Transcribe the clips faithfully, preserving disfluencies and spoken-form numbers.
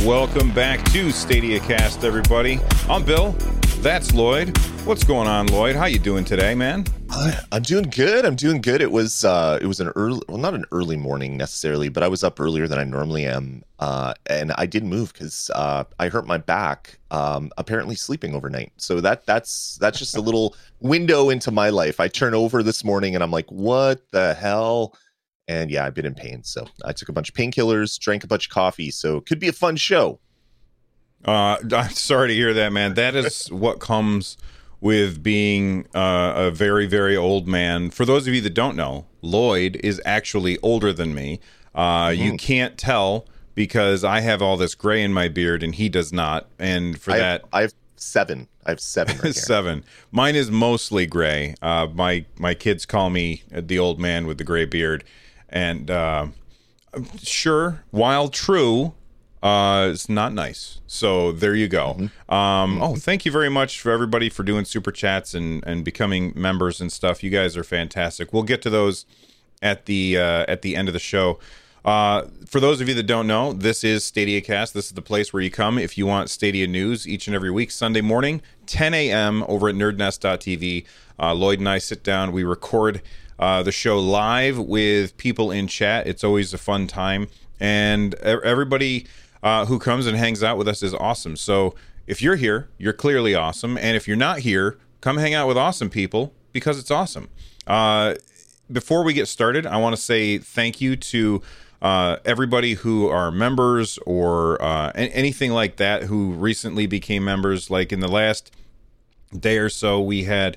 Welcome back to Stadia Cast, everybody. I'm Bill. That's Lloyd. What's going on, Lloyd? How you doing today, man? I'm doing good. I'm doing good. It was uh, it was an early, well, not an early morning necessarily, but I was up earlier than I normally am, uh, and I didn't move because uh, I hurt my back. Um, apparently, sleeping overnight. So that that's that's just a little window into my life. I turn over this morning and I'm like, what the hell? And yeah, I've been in pain. So I took a bunch of painkillers, drank a bunch of coffee. So it could be a fun show. Uh, I'm sorry to hear that, man. That is what comes with being uh, a very, very old man. For those of you that don't know, Lloyd is actually older than me. Uh, mm. You can't tell because I have all this gray in my beard and he does not. And for I that, have, I have seven. I have seven. Right seven. Mine is mostly gray. Uh, my my kids call me the old man with the gray beard. And uh, sure, while true, uh, it's not nice. So there you go. Mm-hmm. Um, mm-hmm. Oh, thank you very much for everybody for doing super chats and, and becoming members and stuff. You guys are fantastic. We'll get to those at the uh, at the end of the show. Uh, for those of you that don't know, this is Stadia Cast. This is the place where you come if you want Stadia news each and every week. Sunday morning, ten a.m. over at nerd nest dot t v. Uh, Lloyd and I sit down. We record Uh, the show live with people in chat. It's always a fun time, and everybody uh, who comes and hangs out with us is awesome. So if you're here, you're clearly awesome, and if you're not here, come hang out with awesome people because it's awesome. Uh, before we get started, I want to say thank you to uh, everybody who are members or uh, anything like that who recently became members. Like in the last day or so, we had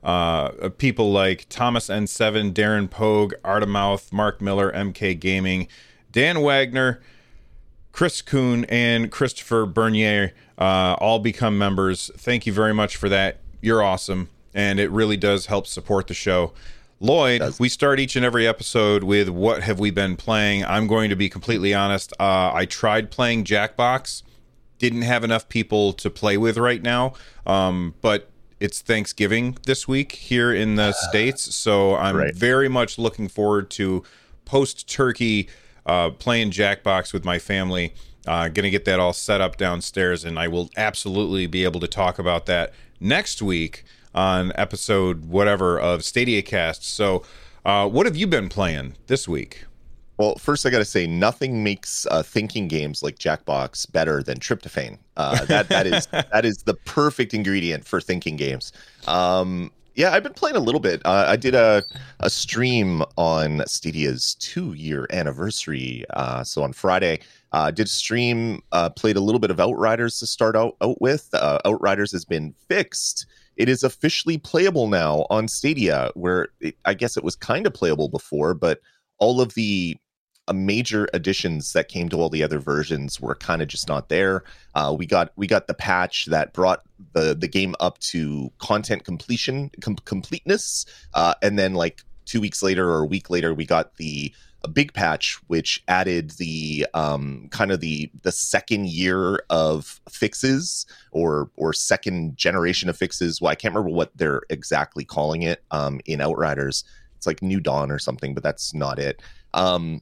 Uh, people like Thomas N seven, Darren Pogue, Artemouth, Mark Miller, M K Gaming, Dan Wagner, Chris Kuhn, and Christopher Bernier uh, all become members. Thank you very much for that. You're awesome, and it really does help support the show. Lloyd, we start each and every episode with what have we been playing. I'm going to be completely honest. Uh, I tried playing Jackbox. Didn't have enough people to play with right now, um, but it's Thanksgiving this week here in the States, so I'm right. very much looking forward to post-turkey uh, playing Jackbox with my family. Uh, going to get that all set up downstairs, and I will absolutely be able to talk about that next week on episode whatever of Stadia Cast. So uh, what have you been playing this week? Well, first I got to say, nothing makes uh, thinking games like Jackbox better than tryptophan. Uh, that that is that is the perfect ingredient for thinking games. Um, yeah, I've been playing a little bit. Uh, I did a a stream on Stadia's two year anniversary. Uh, so on Friday, I uh, did a stream, uh, played a little bit of Outriders to start out, out with. Uh, Outriders has been fixed. It is officially playable now on Stadia, where it, I guess it was kind of playable before, but all of the uh, major additions that came to all the other versions were kind of just not there. Uh, we got we got the patch that brought the the game up to content completion com- completeness, uh, and then like two weeks later or a week later, we got the a big patch which added the um, kind of the the second year of fixes or or second generation of fixes. Well, I can't remember what they're exactly calling it um, in Outriders. It's like New Dawn or something, but that's not it. Um,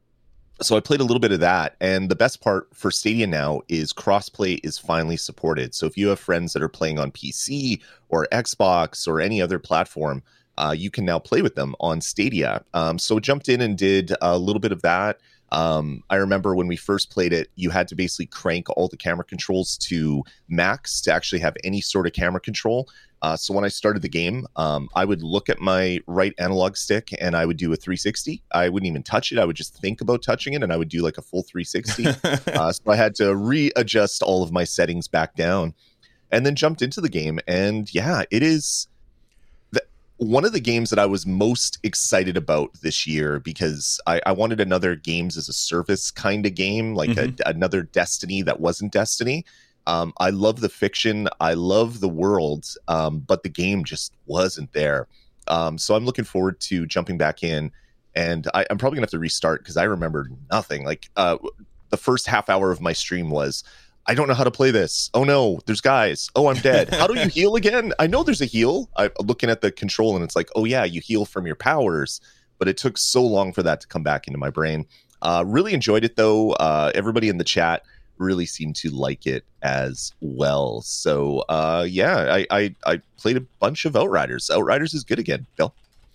so I played a little bit of that, and the best part for Stadia now is crossplay is finally supported. So if you have friends that are playing on P C or Xbox or any other platform, uh, you can now play with them on Stadia. Um, so jumped in and did a little bit of that. Um, I remember when we first played it, you had to basically crank all the camera controls to max to actually have any sort of camera control. Uh, so when I started the game, um, I would look at my right analog stick and I would do a three sixty. I wouldn't even touch it. I would just think about touching it and I would do like a full three sixty. uh, so I had to readjust all of my settings back down and then jumped into the game. And yeah, it is the, one of the games that I was most excited about this year because I, I wanted another games as a service kind of game, like mm-hmm. a, another Destiny that wasn't Destiny. Um, I love the fiction. I love the world, um, but the game just wasn't there. Um, so I'm looking forward to jumping back in, and I, I'm probably gonna have to restart because I remember nothing. Like uh, the first half hour of my stream was, I don't know how to play this. Oh no, there's guys. Oh, I'm dead. How do you heal again? I know there's a heal. I'm looking at the control, and it's like, oh yeah, you heal from your powers. But it took so long for that to come back into my brain. Uh, really enjoyed it though. Uh, everybody in the chat really seem to like it as well. So uh, yeah, I, I I played a bunch of Outriders. Outriders is good again, Bill.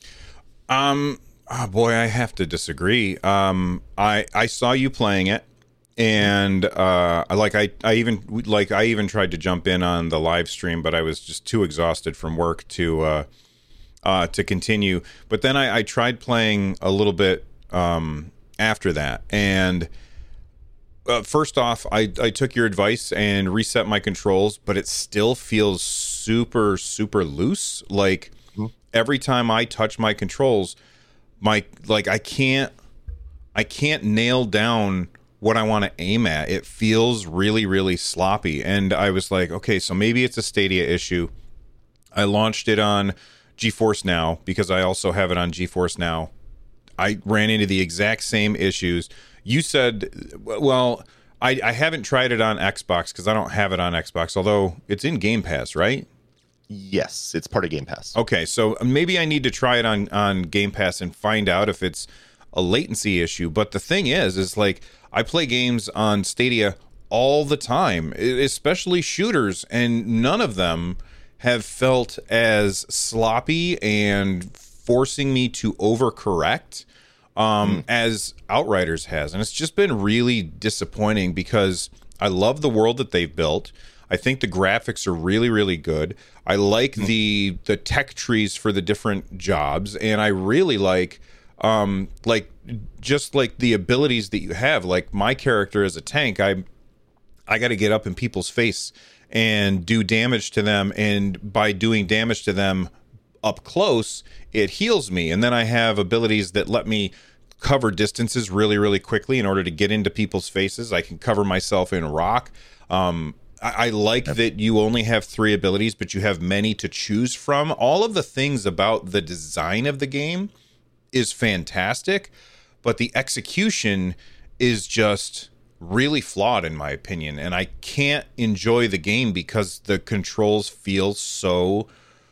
Um, oh boy, I have to disagree. Um, I I saw you playing it, and uh, like I I even like I even tried to jump in on the live stream, but I was just too exhausted from work to uh, uh, to continue. But then I, I tried playing a little bit um, after that, and uh, first off, I I took your advice and reset my controls, but it still feels super super loose. Like every time I touch my controls, my like I can't I can't nail down what I want to aim at. It feels really, really sloppy. And I was like, okay, so maybe it's a Stadia issue. I launched it on GeForce Now because I also have it on GeForce Now. I ran into the exact same issues. You said, well, I, I haven't tried it on Xbox because I don't have it on Xbox, although it's in Game Pass, right? Yes, it's part of Game Pass. Okay, so maybe I need to try it on, on Game Pass and find out if it's a latency issue. But the thing is, is like I play games on Stadia all the time, especially shooters, and none of them have felt as sloppy and forcing me to overcorrect um, mm. as Outriders has. And it's just been really disappointing because I love the world that they've built. I think the graphics are really, really good. I like mm. the the tech trees for the different jobs, and I really like um, like just like the abilities that you have. Like my character as a tank, I I got to get up in people's face and do damage to them, and by doing damage to them up close, it heals me. And then I have abilities that let me cover distances really, really quickly in order to get into people's faces. I can cover myself in rock. Um, I, I like that you only have three abilities, but you have many to choose from. All of the things about the design of the game is fantastic, but the execution is just really flawed in my opinion, and I can't enjoy the game because the controls feel so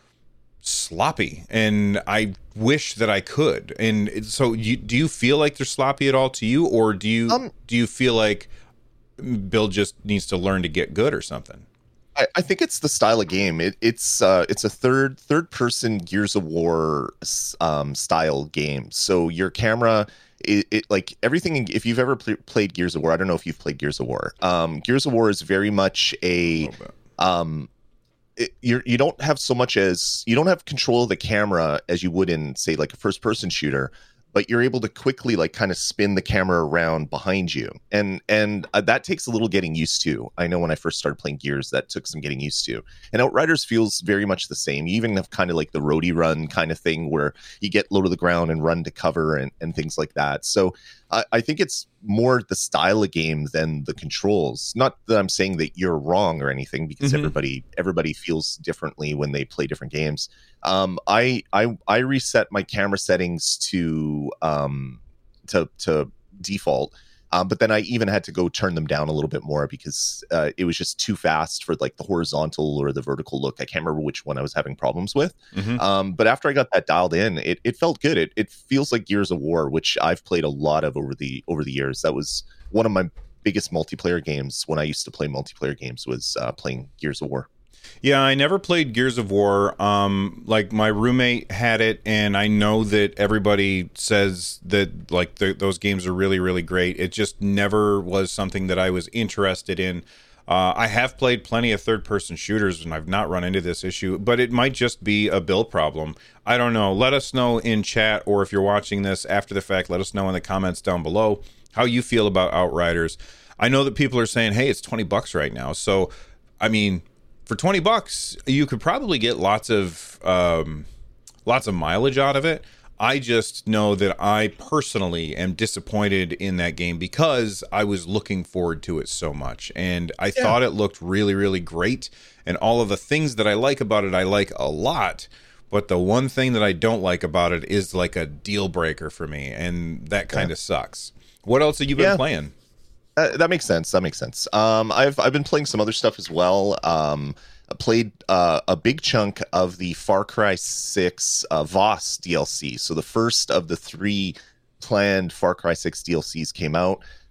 sloppy, and I wish that I could. And so you, do you feel like they're sloppy at all to you, or do you um, do you feel like Bill just needs to learn to get good or something? I, I think it's the style of game. It, it's uh, it's a third third person Gears of War um, style game. So your camera, It, it like everything. If you've ever pl- played Gears of War, I don't know if you've played Gears of War. Um, Gears of War is very much a, um, it, you're you don't have so much as you don't have control of the camera as you would in say like a first person shooter, but you're able to quickly like kind of spin the camera around behind you, and and uh, that takes a little getting used to. I know when I first started playing Gears, that took some getting used to. And Outriders feels very much the same. You even have kind of like the roadie run kind of thing where you get low to the ground and run to cover and, and things like that. So I, I think it's more the style of game than the controls. Not that I'm saying that you're wrong or anything, because mm-hmm. everybody everybody feels differently when they play different games. Um, I I I reset my camera settings to um to to default, um, but then I even had to go turn them down a little bit more because uh, it was just too fast for like the horizontal or the vertical look. I can't remember which one I was having problems with. Mm-hmm. Um, but after I got that dialed in, it it felt good. It it feels like Gears of War, which I've played a lot of over the over the years. That was one of my biggest multiplayer games when I used to play multiplayer games, was uh, playing Gears of War. Yeah, I never played Gears of War. Um, like my roommate had it, and I know that everybody says that like the, those games are really, really great. It just never was something that I was interested in. Uh, I have played plenty of third-person shooters, and I've not run into this issue, but it might just be a Bill problem. I don't know. Let us know in chat, or if you're watching this after the fact, let us know in the comments down below how you feel about Outriders. I know that people are saying, hey, it's twenty bucks right now. So, I mean, for twenty bucks, you could probably get lots of um, lots of mileage out of it. I just know that I personally am disappointed in that game because I was looking forward to it so much. And I yeah. thought it looked really, really great. And all of the things that I like about it, I like a lot. But the one thing that I don't like about it is like a deal breaker for me. And that kind of yeah. sucks. What else have you been yeah. playing? Uh, that makes sense. That makes sense. Um, I've I've been playing some other stuff as well. Um, I played uh, a big chunk of the Far Cry six uh, Voss D L C. So the first of the three planned Far Cry six D L Cs came out.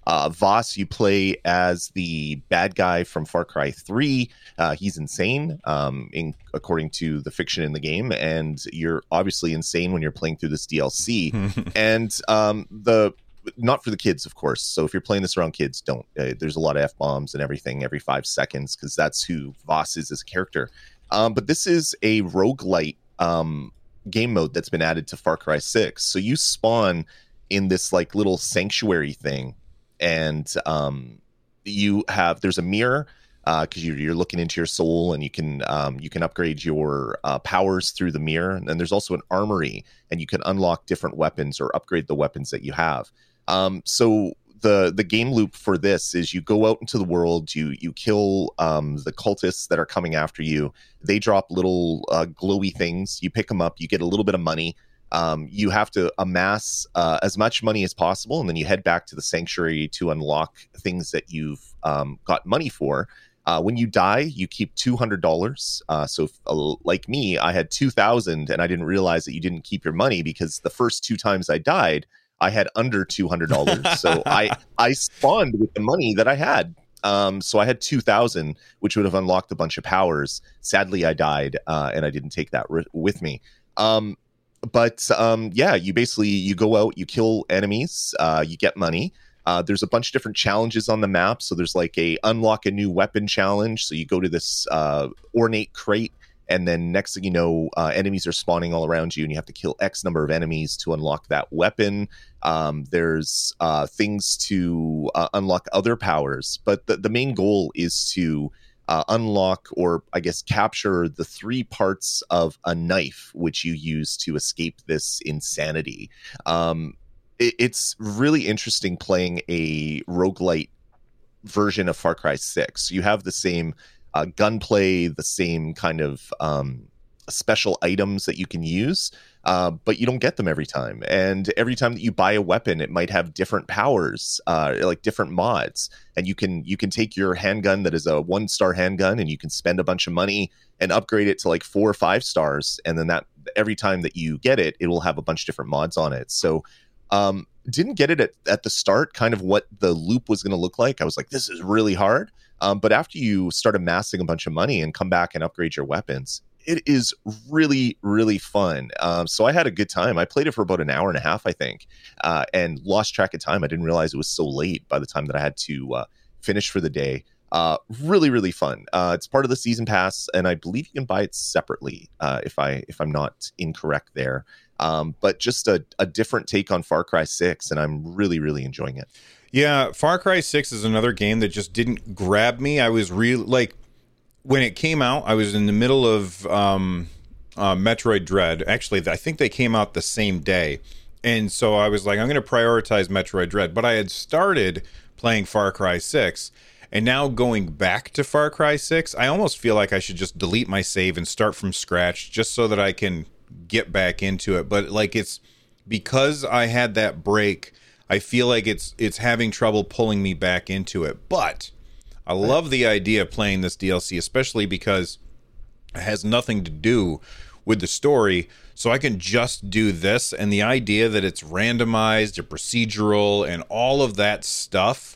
Uh, Voss, you play as the bad guy from Far Cry three. Uh, he's insane, um, in, according to the fiction in the game, and you're obviously insane when you're playing through this D L C. and um, the not for the kids, of course. So if you're playing this around kids, don't. Uh, there's a lot of F-bombs and everything every five seconds because that's who Voss is as a character. Um, but this is a roguelite um, game mode that's been added to Far Cry six. So you spawn in this like little sanctuary thing, and um, you have there's a mirror because uh, you're, you're looking into your soul, and you can um, you can upgrade your uh, powers through the mirror. And then there's also an armory, and you can unlock different weapons or upgrade the weapons that you have. Um, so the the game loop for this is you go out into the world, you you kill um, the cultists that are coming after you. They drop little uh, glowy things. You pick them up. You get a little bit of money. Um, you have to amass uh, as much money as possible, and then you head back to the sanctuary to unlock things that you've um, got money for. Uh, when you die, you keep two hundred dollars. Uh, so, if, uh, like me, I had two thousand, and I didn't realize that you didn't keep your money because the first two times I died, I had under two hundred dollars. So I I spawned with the money that I had. Um, so I had two thousand, which would have unlocked a bunch of powers. Sadly, I died, uh, and I didn't take that r- with me. Um, but um, yeah, you basically you go out, you kill enemies, uh, you get money. Uh, there's a bunch of different challenges on the map. So there's like a unlock a new weapon challenge. So you go to this uh, ornate crate, and then next thing you know, uh, enemies are spawning all around you, and you have to kill X number of enemies to unlock that weapon. Um, there's uh, things to uh, unlock other powers, but the, the main goal is to uh, unlock, or I guess capture, the three parts of a knife, which you use to escape this insanity. Um, it, it's really interesting playing a roguelite version of Far Cry six. You have the same uh, gunplay, the same kind of um, special items that you can use, uh, but you don't get them every time. And every time that you buy a weapon, it might have different powers, uh, like different mods. And you can you can take your handgun that is a one star handgun, and you can spend a bunch of money and upgrade it to like four or five stars. And then that every time that you get it, it will have a bunch of different mods on it. So um, didn't get it at, at the start, kind of what the loop was going to look like. I was like, this is really hard. Um, but after you start amassing a bunch of money and come back and upgrade your weapons, it is really, really fun. Um, so I had a good time. I played it for about an hour and a half, I think, uh, and lost track of time. I didn't realize it was so late by the time that I had to uh, finish for the day. Uh, really, really fun. Uh, it's part of the season pass, and I believe you can buy it separately, uh, if I if I'm not incorrect there. Um, but just a, a different take on Far Cry six, and I'm really, really enjoying it. Yeah, Far Cry six is another game that just didn't grab me. I was really, like, when it came out, I was in the middle of um, uh, Metroid Dread. Actually, I think they came out the same day. And so I was like, I'm going to prioritize Metroid Dread. But I had started playing Far Cry six. And now going back to Far Cry six, I almost feel like I should just delete my save and start from scratch just so that I can get back into it. But like, it's because I had that break, I feel like it's it's having trouble pulling me back into it. But I love the idea of playing this D L C, especially because it has nothing to do with the story. So I can just do this, and the idea that it's randomized or procedural and all of that stuff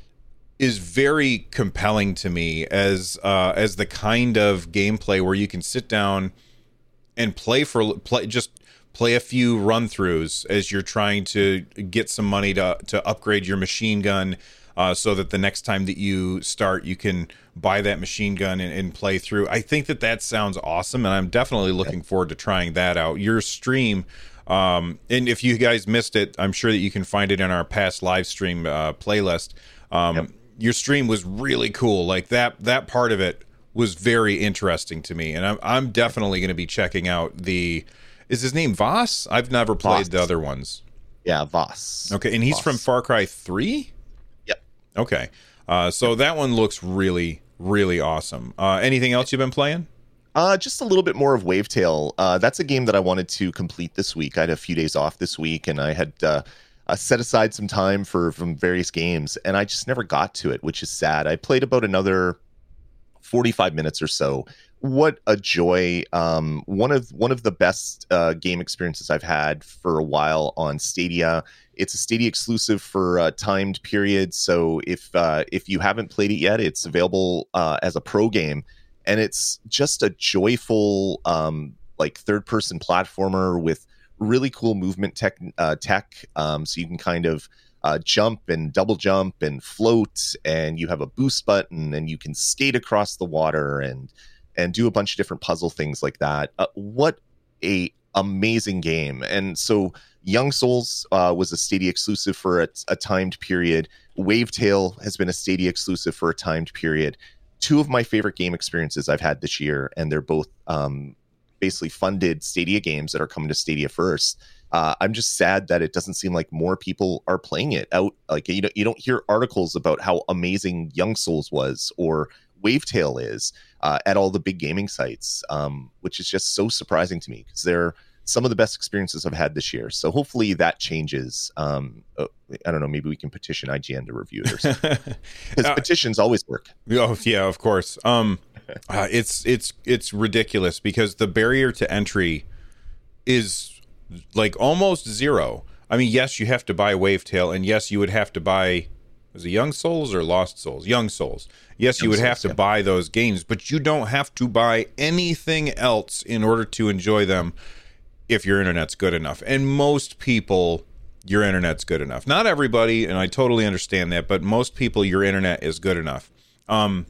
is very compelling to me as uh, as the kind of gameplay where you can sit down and play for play just play a few run throughs as you're trying to get some money to to upgrade your machine gun, uh, so that the next time that you start, you can buy that machine gun and, and play through. I think that that sounds awesome, and I'm definitely looking forward to trying that out. Your stream, um, and if you guys missed it, I'm sure that you can find it in our past live stream uh, playlist. Um, yep. Your stream was really cool. Like that that part of it was very interesting to me, and I'm I'm definitely going to be checking out the. Is his name Voss? I've never played Voss. The other ones. Yeah, Voss. Okay, and he's Voss. From Far Cry three? Yep. Okay. Uh, so yep. That one looks really, really awesome. Uh, anything else you've been playing? Uh, just a little bit more of Wavetail. Uh, that's a game that I wanted to complete this week. I had a few days off this week, and I had uh, uh, set aside some time for from various games, and I just never got to it, which is sad. I played about another forty-five minutes or so what a joy. Um, one of one of the best uh, game experiences I've had for a while on Stadia. It's a Stadia exclusive for a timed period. So if uh, if you haven't played it yet, it's available uh, as a pro game, and it's just a joyful um, like third person platformer with really cool movement tech. Uh, tech, um, so you can kind of uh, jump and double jump and float, and you have a boost button, and you can skate across the water and and do a bunch of different puzzle things like that. Uh, what a amazing game. And so Young Souls uh, was a Stadia exclusive for a, a timed period. Wavetail has been a Stadia exclusive for a timed period. Two of my favorite game experiences I've had this year, and they're both um, basically funded Stadia games that are coming to Stadia first. Uh, I'm just sad that it doesn't seem like more people are playing it out. Like, you know, you don't hear articles about how amazing Young Souls was or Wavetail is uh, at all the big gaming sites, um, which is just so surprising to me because they're some of the best experiences I've had this year. So hopefully that changes. Um, uh, I don't know, maybe we can petition I G N to review it or something. Because uh, petitions always work. Oh yeah, of course. Um, uh, it's it's it's ridiculous because the barrier to entry is like almost zero. I mean, yes, you have to buy Wavetail, and yes, you would have to buy. Was it Young Souls or Lost Souls? Young Souls. Yes, Young you would Souls, have to yeah. buy those games, but you don't have to buy anything else in order to enjoy them if your internet's good enough. And most people, your internet's good enough. Not everybody, and I totally understand that, but most people, your internet is good enough. Um,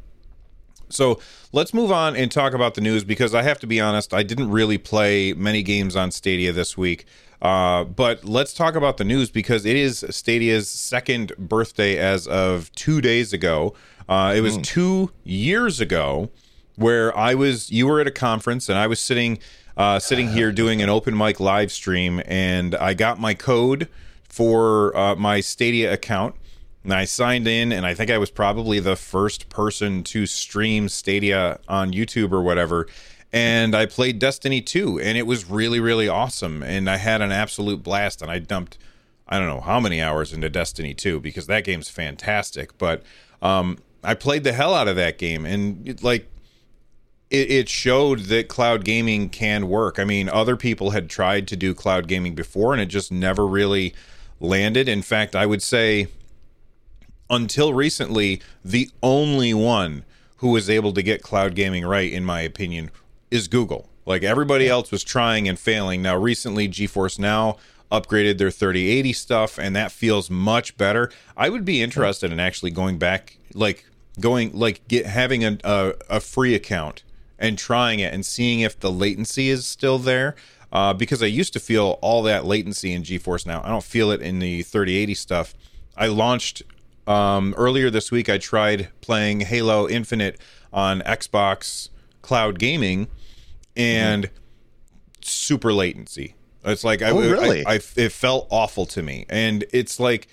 so let's move on and talk about the news, because I have to be honest, I didn't really play many games on Stadia this week. Uh, but let's talk about the news, because it is Stadia's second birthday as of two days ago. Uh, it was mm. two years ago where I was, you were at a conference and I was sitting, uh, sitting here doing an open mic live stream, and I got my code for uh, my Stadia account, and I signed in, and I think I was probably the first person to stream Stadia on YouTube or whatever. And I played Destiny two, and it was really, really awesome. And I had an absolute blast, and I dumped, I don't know how many hours into Destiny two, because that game's fantastic. But um, I played the hell out of that game, and it, like, it, it showed that cloud gaming can work. I mean, other people had tried to do cloud gaming before, and it just never really landed. In fact, I would say, until recently, the only one who was able to get cloud gaming right, in my opinion, is Google. Like, everybody else was trying and failing. Now, recently, GeForce Now upgraded their thirty eighty stuff, and that feels much better. I would be interested in actually going back, like going, like get having a, a, a free account and trying it and seeing if the latency is still there. Uh, because I used to feel all that latency in GeForce Now. I don't feel it in the thirty eighty stuff. I launched um, earlier this week. I tried playing Halo Infinite on Xbox Cloud Gaming, and mm-hmm. super latency. It's like, oh, I, really? I, I, it felt awful to me. And it's like,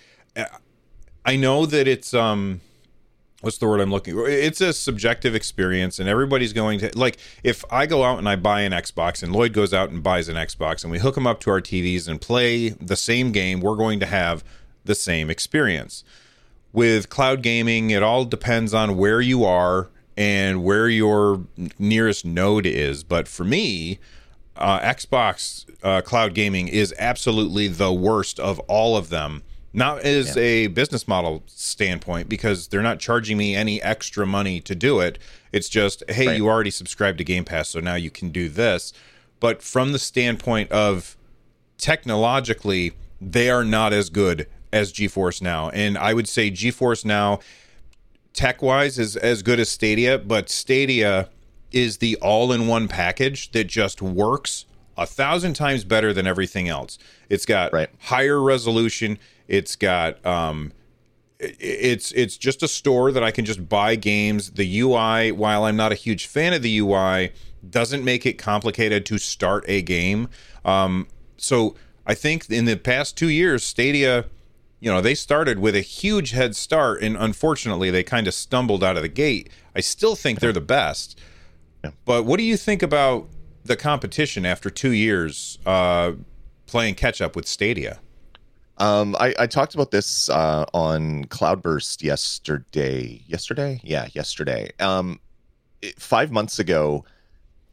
I know that it's, um, what's the word I'm looking for? It's a subjective experience, and everybody's going to, like, if I go out and I buy an Xbox, and Lloyd goes out and buys an Xbox, and we hook them up to our T Vs and play the same game, we're going to have the same experience. With cloud gaming, it all depends on where you are and where your nearest node is. But for me, uh, Xbox uh, cloud gaming is absolutely the worst of all of them. Not as yeah. a business model standpoint, because they're not charging me any extra money to do it. It's just, hey, right. you already subscribed to Game Pass, so now you can do this. But from the standpoint of technologically, they are not as good as GeForce Now. And I would say GeForce Now, tech-wise, is as good as Stadia, but Stadia is the all-in-one package that just works a thousand times better than everything else. It's got right. higher resolution. It's got um, it's it's just a store that I can just buy games. The U I, while I'm not a huge fan of the U I, doesn't make it complicated to start a game. Um, so I think in the past two years, Stadia, you know, they started with a huge head start, and unfortunately, they kind of stumbled out of the gate. I still think they're the best. Yeah. But what do you think about the competition after two years uh, playing catch up with Stadia? Um, I, I talked about this uh, on Cloudburst yesterday. Yesterday? Yeah, yesterday. Um, it, five months ago,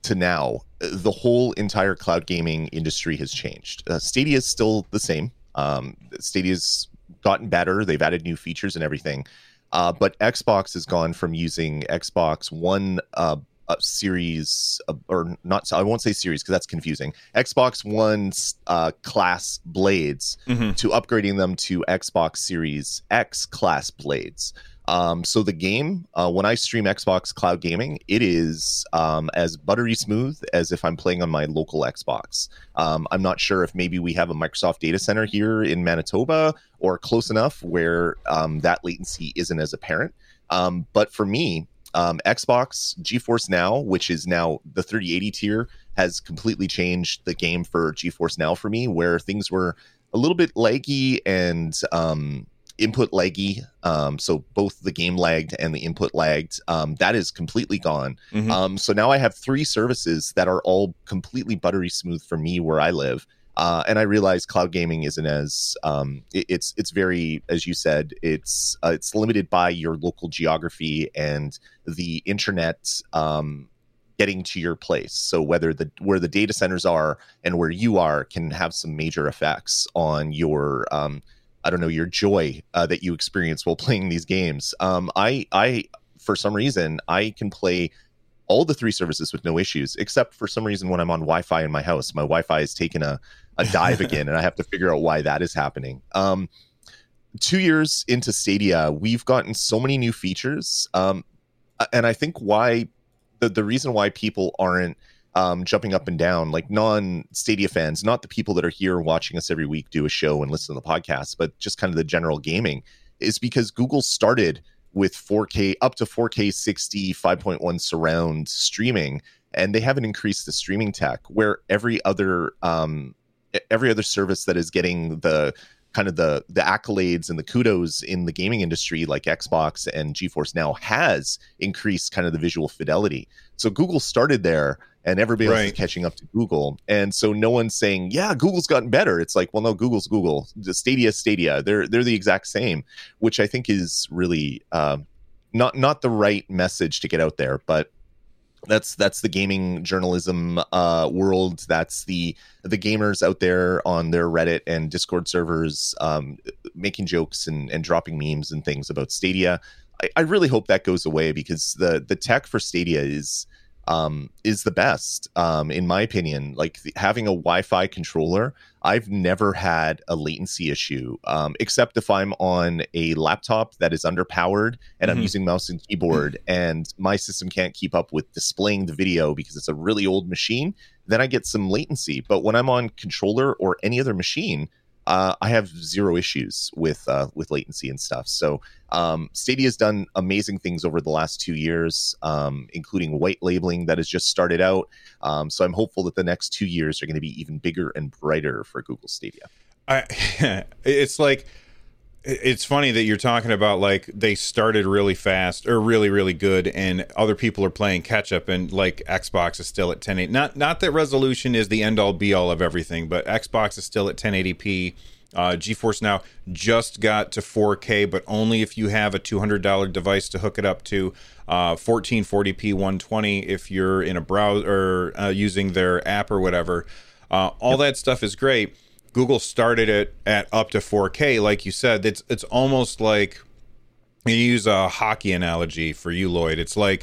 to now, the whole entire cloud gaming industry has changed. Uh, Stadia is still the same. Um, Stadia's gotten better. They've added new features and everything. Uh, but Xbox has gone from using Xbox One uh, uh, series, uh, or not, I won't say series because that's confusing, Xbox One uh, class blades mm-hmm. to upgrading them to Xbox Series X class blades. Um, so the game, uh, when I stream Xbox Cloud Gaming, it is um, as buttery smooth as if I'm playing on my local Xbox. Um, I'm not sure if maybe we have a Microsoft data center here in Manitoba or close enough where um, that latency isn't as apparent. Um, but for me, um, Xbox GeForce Now, which is now the thirty eighty tier, has completely changed the game for GeForce Now for me, where things were a little bit laggy and um, input laggy, um so both the game lagged and the input lagged. Um that is completely gone. Mm-hmm. Um so now I have three services that are all completely buttery smooth for me where I live, uh and I realize cloud gaming isn't as um it, it's it's very, as you said, it's uh, it's limited by your local geography and the internet um getting to your place. So whether the where the data centers are and where you are can have some major effects on your um I don't know, your joy uh, that you experience while playing these games. Um, I, I, for some reason, I can play all the three services with no issues, except for some reason when I'm on Wi-Fi in my house, my Wi-Fi has taken a, a dive again, and I have to figure out why that is happening. Um, two years into Stadia, we've gotten so many new features, um, and I think why the the reason why people aren't Um, jumping up and down, like non-Stadia fans, not the people that are here watching us every week do a show and listen to the podcast, but just kind of the general gaming, is because Google started with four K, up to four K sixty, five point one surround streaming, and they haven't increased the streaming tech, where every other um, every other service that is getting the kind of the the accolades and the kudos in the gaming industry, like Xbox and GeForce Now, has increased kind of the visual fidelity. So Google started there, and everybody else right. is catching up to Google. And so no one's saying, yeah, Google's gotten better. It's like, well, no, Google's Google. The Stadia, Stadia. They're they're the exact same, which I think is really uh, not not the right message to get out there. But that's that's the gaming journalism uh, world. That's the the gamers out there on their Reddit and Discord servers um, making jokes and, and dropping memes and things about Stadia. I, I really hope that goes away, because the the tech for Stadia is um, is the best, um, in my opinion. Like the, having a Wi-Fi controller, I've never had a latency issue, um, except if I'm on a laptop that is underpowered and mm-hmm. I'm using mouse and keyboard and my system can't keep up with displaying the video because it's a really old machine, then I get some latency. But when I'm on controller or any other machine, Uh, I have zero issues with uh, with latency and stuff. So um, Stadia has done amazing things over the last two years, um, including white labeling that has just started out. Um, so I'm hopeful that the next two years are going to be even bigger and brighter for Google Stadia. I, it's like, it's funny that you're talking about, like, they started really fast or really, really good, and other people are playing catch up, and like Xbox is still at ten eighty. Not not that resolution is the end all be all of everything, but Xbox is still at ten eighty p. Uh, GeForce Now just got to four K, but only if you have a two hundred dollars device to hook it up to. Uh, fourteen forty p one twenty if you're in a browser or uh, using their app or whatever. Uh, all yep. that stuff is great. Google started it at up to four K, like you said. It's it's almost like, you use a hockey analogy for you, Lloyd. It's like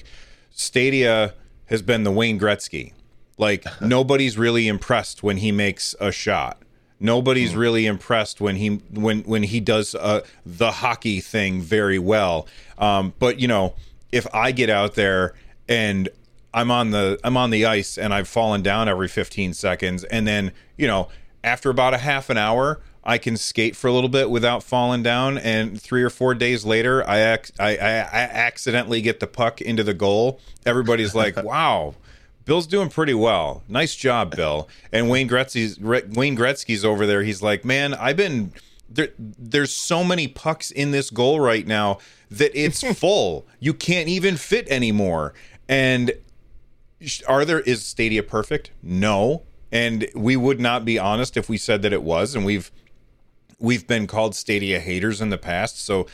Stadia has been the Wayne Gretzky. Like, nobody's really impressed when he makes a shot. Nobody's mm. really impressed when he when when he does uh, the hockey thing very well. Um, but you know, if I get out there and I'm on the I'm on the ice and I've fallen down every fifteen seconds, and then, you know, after about a half an hour, I can skate for a little bit without falling down, and three or four days later, I ac- I, I, I accidentally get the puck into the goal. Everybody's like, "Wow, Bill's doing pretty well. Nice job, Bill." And Wayne Gretzky's Wayne Gretzky's over there. He's like, "Man, I've been there. There's so many pucks in this goal right now that it's full. You can't even fit anymore." And are there is Stadia perfect? No. And we would not be honest if we said that it was, and we've we've been called Stadia haters in the past. So,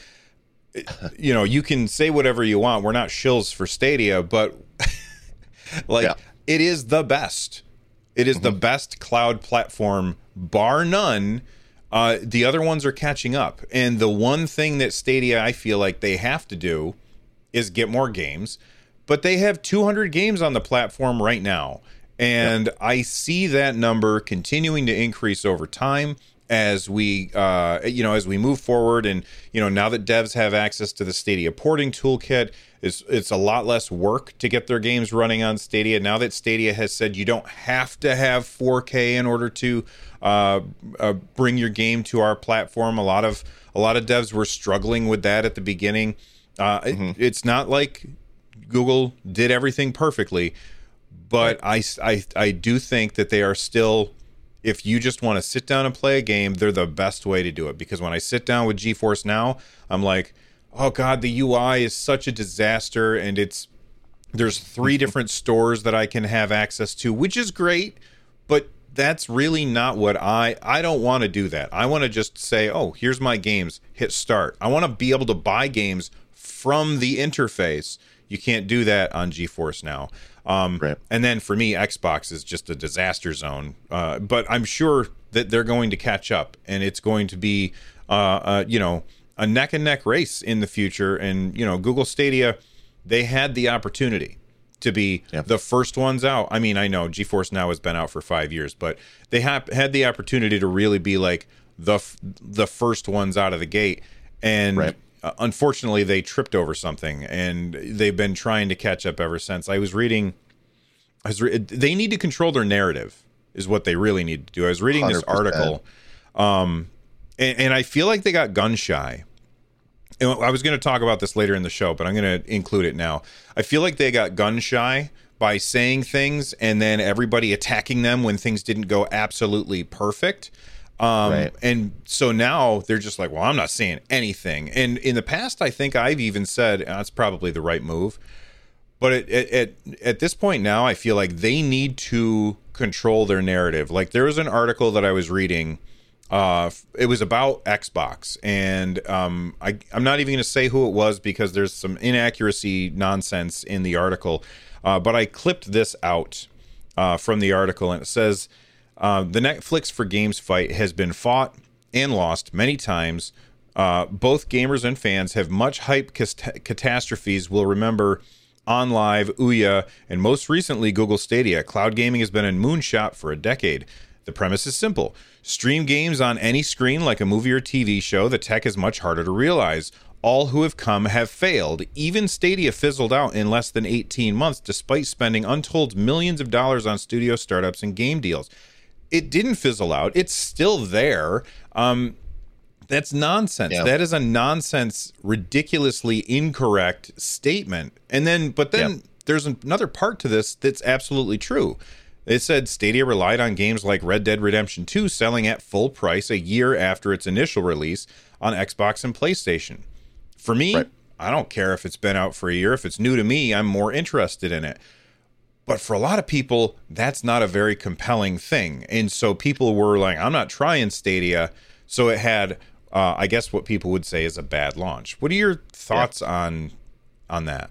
you know, you can say whatever you want. We're not shills for Stadia, but like, yeah. it is the best. It is mm-hmm. the best cloud platform, bar none. Uh, the other ones are catching up. And the one thing that Stadia, I feel like they have to do is get more games. But they have two hundred games on the platform right now. And yep. I see that number continuing to increase over time as we, uh, you know, as we move forward. And, you know, now that devs have access to the Stadia porting toolkit, it's, it's a lot less work to get their games running on Stadia. Now that Stadia has said you don't have to have four K in order to uh, uh, bring your game to our platform, a lot of a lot of devs were struggling with that at the beginning. Uh, mm-hmm. it, it's not like Google did everything perfectly. But right. I, I, I do think that they are still, if you just want to sit down and play a game, they're the best way to do it. Because when I sit down with GeForce Now, I'm like, oh God, the U I is such a disaster. And it's there's three different stores that I can have access to, which is great. But that's really not what I, I don't want to do that. I want to just say, oh, here's my games, hit start. I want to be able to buy games from the interface. You can't do that on GeForce Now. Um, right. And then for me, Xbox is just a disaster zone. Uh, but I'm sure that they're going to catch up, and it's going to be, uh, uh, you know, a neck and neck race in the future. And, you know, Google Stadia, they had the opportunity to be yep. the first ones out. I mean, I know GeForce Now has been out for five years, but they ha- had the opportunity to really be like the f- the first ones out of the gate. And right. Uh, unfortunately, they tripped over something, and they've been trying to catch up ever since. I was reading, I was re- they need to control their narrative, is what they really need to do. I was reading one hundred percent this article, um, and, and I feel like they got gun shy. And I was going to talk about this later in the show, but I'm going to include it now. I feel like they got gun shy by saying things and then everybody attacking them when things didn't go absolutely perfect. Um, right. And so now they're just like, well, I'm not saying anything. And in the past, I think I've even said that's probably the right move. But at, at, at this point now, I feel like they need to control their narrative. Like there was an article that I was reading. Uh, it was about Xbox. And um, I, I'm not even going to say who it was because there's some inaccuracy nonsense in the article. Uh, but I clipped this out uh, from the article, and it says, Uh, the Netflix for Games fight has been fought and lost many times. Uh, both gamers and fans have much hype cat- catastrophes will remember OnLive, Ouya, and most recently Google Stadia. Cloud gaming has been a moonshot for a decade. The premise is simple. Stream games on any screen like a movie or T V show. The tech is much harder to realize. All who have come have failed. Even Stadia fizzled out in less than eighteen months, despite spending untold millions of dollars on studio startups and game deals. It didn't fizzle out. It's still there. Um, that's nonsense. Yeah. That is a nonsense, ridiculously incorrect statement. And then, but then yeah. there's another part to this that's absolutely true. They said Stadia relied on games like Red Dead Redemption two selling at full price a year after its initial release on Xbox and PlayStation. For me, right. I don't care if it's been out for a year. If it's new to me, I'm more interested in it. But for a lot of people, that's not a very compelling thing. And so people were like, I'm not trying Stadia. So it had, uh, I guess what people would say is a bad launch. What are your thoughts yeah. on on that?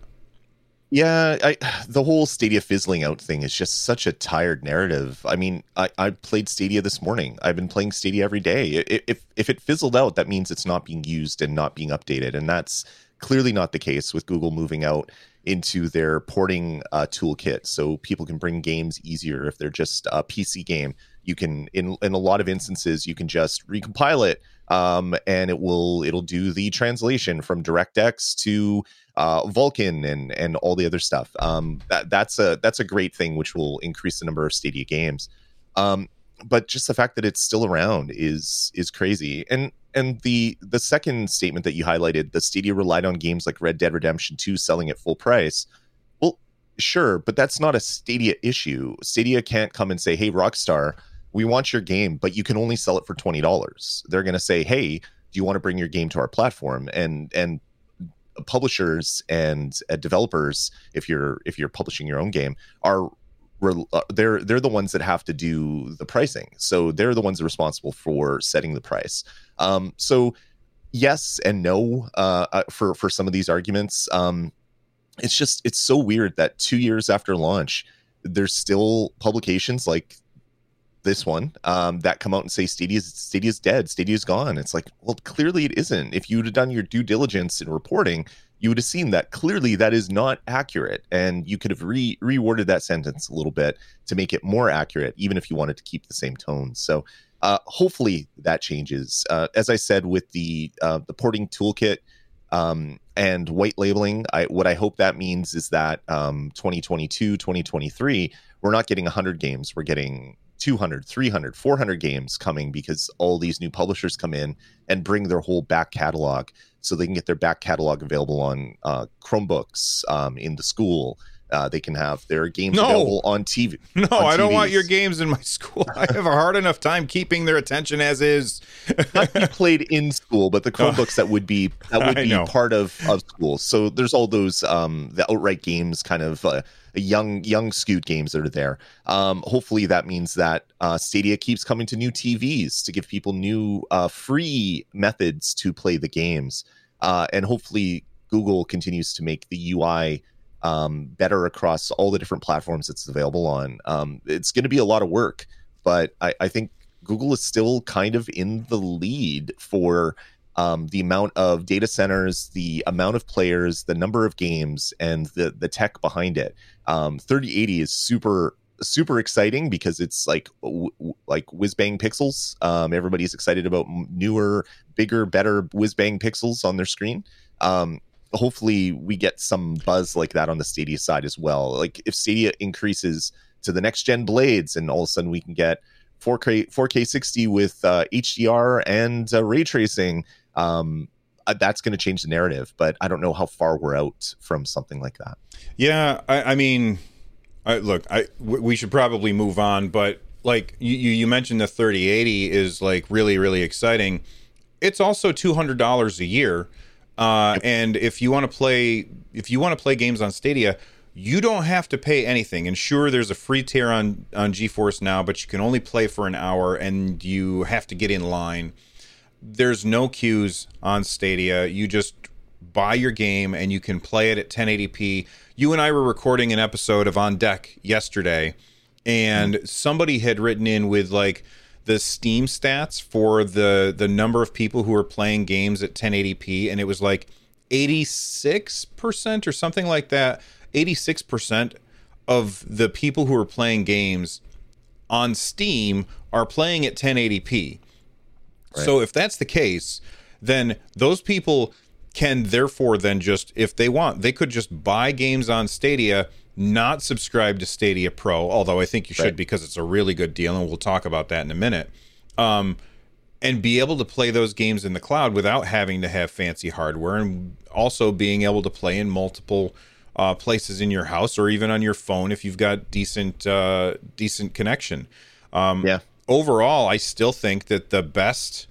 Yeah, I, the whole Stadia fizzling out thing is just such a tired narrative. I mean, I, I played Stadia this morning. I've been playing Stadia every day. If, if it fizzled out, that means it's not being used and not being updated. And that's clearly not the case with Google moving out into their porting uh, toolkit, so people can bring games easier. If they're just a P C game, you can, in in a lot of instances, you can just recompile it, um, and it will it'll do the translation from DirectX to uh, Vulkan and and all the other stuff. Um, that that's a that's a great thing, which will increase the number of Stadia games. Um, but just the fact that it's still around is is crazy. And and the the second statement that you highlighted, the Stadia relied on games like Red Dead Redemption two selling at full price. Well, sure, but that's not a Stadia issue. Stadia can't come and say, hey, Rockstar, we want your game, but you can only sell it for twenty dollars. They're going to say, hey, do you want to bring your game to our platform? And and publishers and uh, developers, if you're if you're publishing your own game, are they're they're the ones that have to do the pricing. So they're the ones responsible for setting the price. Um, so yes and no uh, for for some of these arguments. Um, it's just it's so weird that two years after launch, there's still publications like this one um, that come out and say Stadia's Stadia's dead, Stadia's gone. It's like, well, clearly it isn't. If you would have done your due diligence in reporting, you would have seen that clearly that is not accurate, and you could have re reworded that sentence a little bit to make it more accurate, even if you wanted to keep the same tone. So uh, hopefully that changes. Uh, as I said, with the uh, the porting toolkit um, and white labeling, I, what I hope that means is that um, twenty twenty-two, twenty twenty-three, we're not getting one hundred games, we're getting two hundred, three hundred, four hundred games coming, because all these new publishers come in and bring their whole back catalog, so they can get their back catalog available on uh, Chromebooks um, in the school. Uh, they can have their games no. available on T V. No, on I don't T Vs. want your games in my school. I have a hard enough time keeping their attention as is. Not be played in school, but the Chromebooks that would be that would I be know. part of, of school. So there's all those um, the outright games, kind of uh, young young skewed games that are there. Um, hopefully that means that uh, Stadia keeps coming to new T Vs to give people new uh, free methods to play the games, uh, and hopefully Google continues to make the U I um, better across all the different platforms it's available on. Um, it's going to be a lot of work, but I, I think Google is still kind of in the lead for um, the amount of data centers, the amount of players, the number of games, and the the tech behind it. Um, thirty eighty is super super exciting because it's like w- w- like whiz bang pixels. Um, everybody's excited about newer, bigger, better whiz bang pixels on their screen. Um, hopefully we get some buzz like that on the Stadia side as well. Like if Stadia increases to the next gen blades, and all of a sudden we can get four K four K sixty with uh, H D R and uh, ray tracing, um, uh, that's going to change the narrative. But I don't know how far we're out from something like that. Yeah, I, I mean, I, look, I w- we should probably move on. But like you, you mentioned, the thirty eighty is like really, really exciting. It's also two hundred dollars a year. Uh, and if you want to play, if you want to play games on Stadia, you don't have to pay anything. And sure, there's a free tier on on GeForce Now, but you can only play for an hour, and you have to get in line. There's no queues on Stadia. You just buy your game, and you can play it at ten eighty p. You and I were recording an episode of On Deck yesterday, and mm-hmm. somebody had written in with like the Steam stats for the the number of people who are playing games at ten eighty p, and it was like eighty-six percent or something like that. eighty-six percent of the people who are playing games on Steam are playing at ten eighty p. Right. So if that's the case, then those people can therefore then just, if they want, they could just buy games on Stadia, not subscribe to Stadia Pro, although I think you should, right, because it's a really good deal, and we'll talk about that in a minute, um, and be able to play those games in the cloud without having to have fancy hardware, and also being able to play in multiple uh, places in your house, or even on your phone if you've got decent uh, decent connection. Um, yeah. Overall, I still think that the best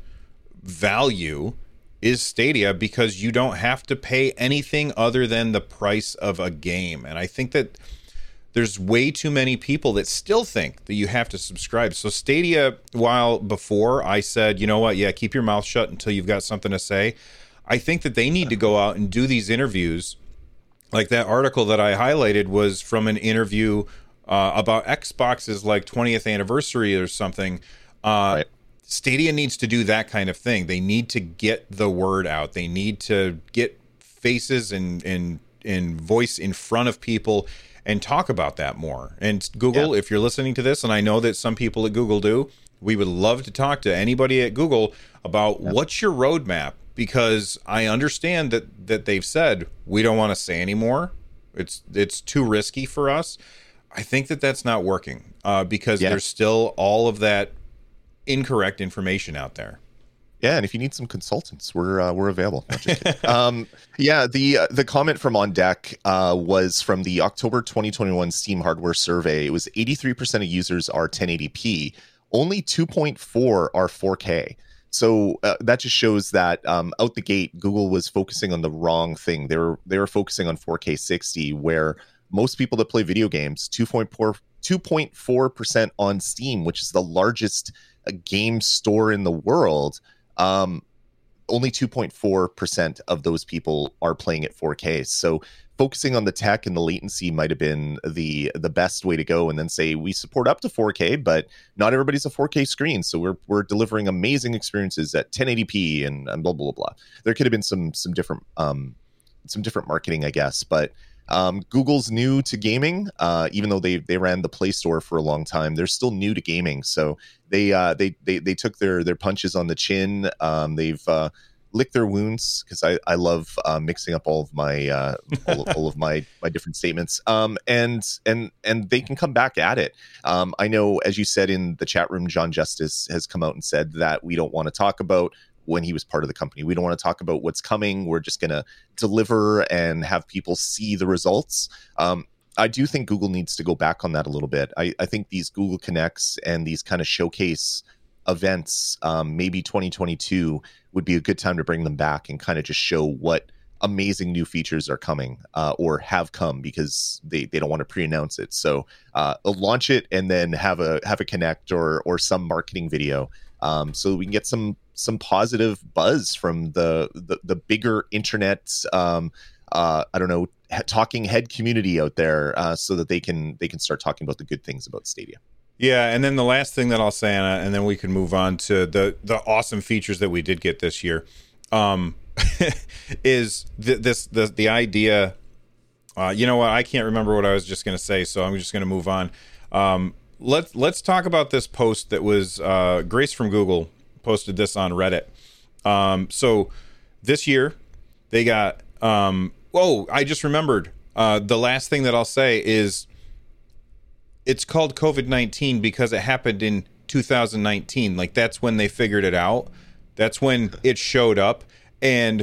value is Stadia, because you don't have to pay anything other than the price of a game. And I think that there's way too many people that still think that you have to subscribe. So Stadia, while before I said, you know what, yeah, keep your mouth shut until you've got something to say, I think that they need to go out and do these interviews. Like that article that I highlighted was from an interview uh, about Xbox's like twentieth anniversary or something. Uh, right. Stadia needs to do that kind of thing. They need to get the word out. They need to get faces and and and voice in front of people and talk about that more. And Google, yeah. if you're listening to this, and I know that some people at Google do, we would love to talk to anybody at Google about yeah. what's your roadmap, because I understand that that they've said we don't want to say anymore. It's it's too risky for us. I think that that's not working uh, because yeah. there's still all of that incorrect information out there. Yeah, and if you need some consultants, we're uh, we're available. Not just kidding. um, yeah, the uh, the comment from On Deck uh, was from the October twenty twenty-one Steam hardware survey. It was eighty-three percent of users are ten eighty p. Only two point four are four K. So uh, that just shows that um, out the gate, Google was focusing on the wrong thing. They were they were focusing on four K sixty, where most people that play video games, two point four percent on Steam, which is the largest uh, game store in the world, um, only two point four percent of those people are playing at four K. So focusing on the tech and the latency might have been the the best way to go, and then say we support up to four K, but not everybody's a four K screen, so we're we're delivering amazing experiences at ten eighty p and, and blah blah blah. There could have been some some different um some different marketing, I guess, but um, Google's new to gaming. Uh, even though they they ran the Play Store for a long time, they're still new to gaming. So they uh, they they they took their their punches on the chin. Um, they've uh, lick their wounds, because I, I love uh, mixing up all of my uh, all, of, all of my my different statements. Um, and and and they can come back at it. Um, I know, as you said in the chat room, John Justice has come out and said that we don't want to talk about when he was part of the company. We don't want to talk about what's coming. We're just going to deliver and have people see the results. Um, I do think Google needs to go back on that a little bit. I, I think these Google Connects and these kind of showcase events, um, maybe twenty twenty-two would be a good time to bring them back and kind of just show what amazing new features are coming uh, or have come, because they, they don't want to pre-announce it. So uh, launch it and then have a have a Connect or or some marketing video, um, so we can get some some positive buzz from the the, the bigger internet, um, uh, I don't know, talking head community out there, uh, so that they can they can start talking about the good things about Stadia. Yeah, and then the last thing that I'll say, Anna, and then we can move on to the the awesome features that we did get this year, um, is th- this the the idea. Uh, you know what? I can't remember what I was just going to say, so I'm just going to move on. Um, let's let's talk about this post that was uh, Grace from Google posted this on Reddit. Um, so this year they got. Um, whoa! I just remembered. Uh, the last thing that I'll say is, it's called COVID nineteen because it happened in two thousand nineteen. Like, that's when they figured it out. That's when it showed up. And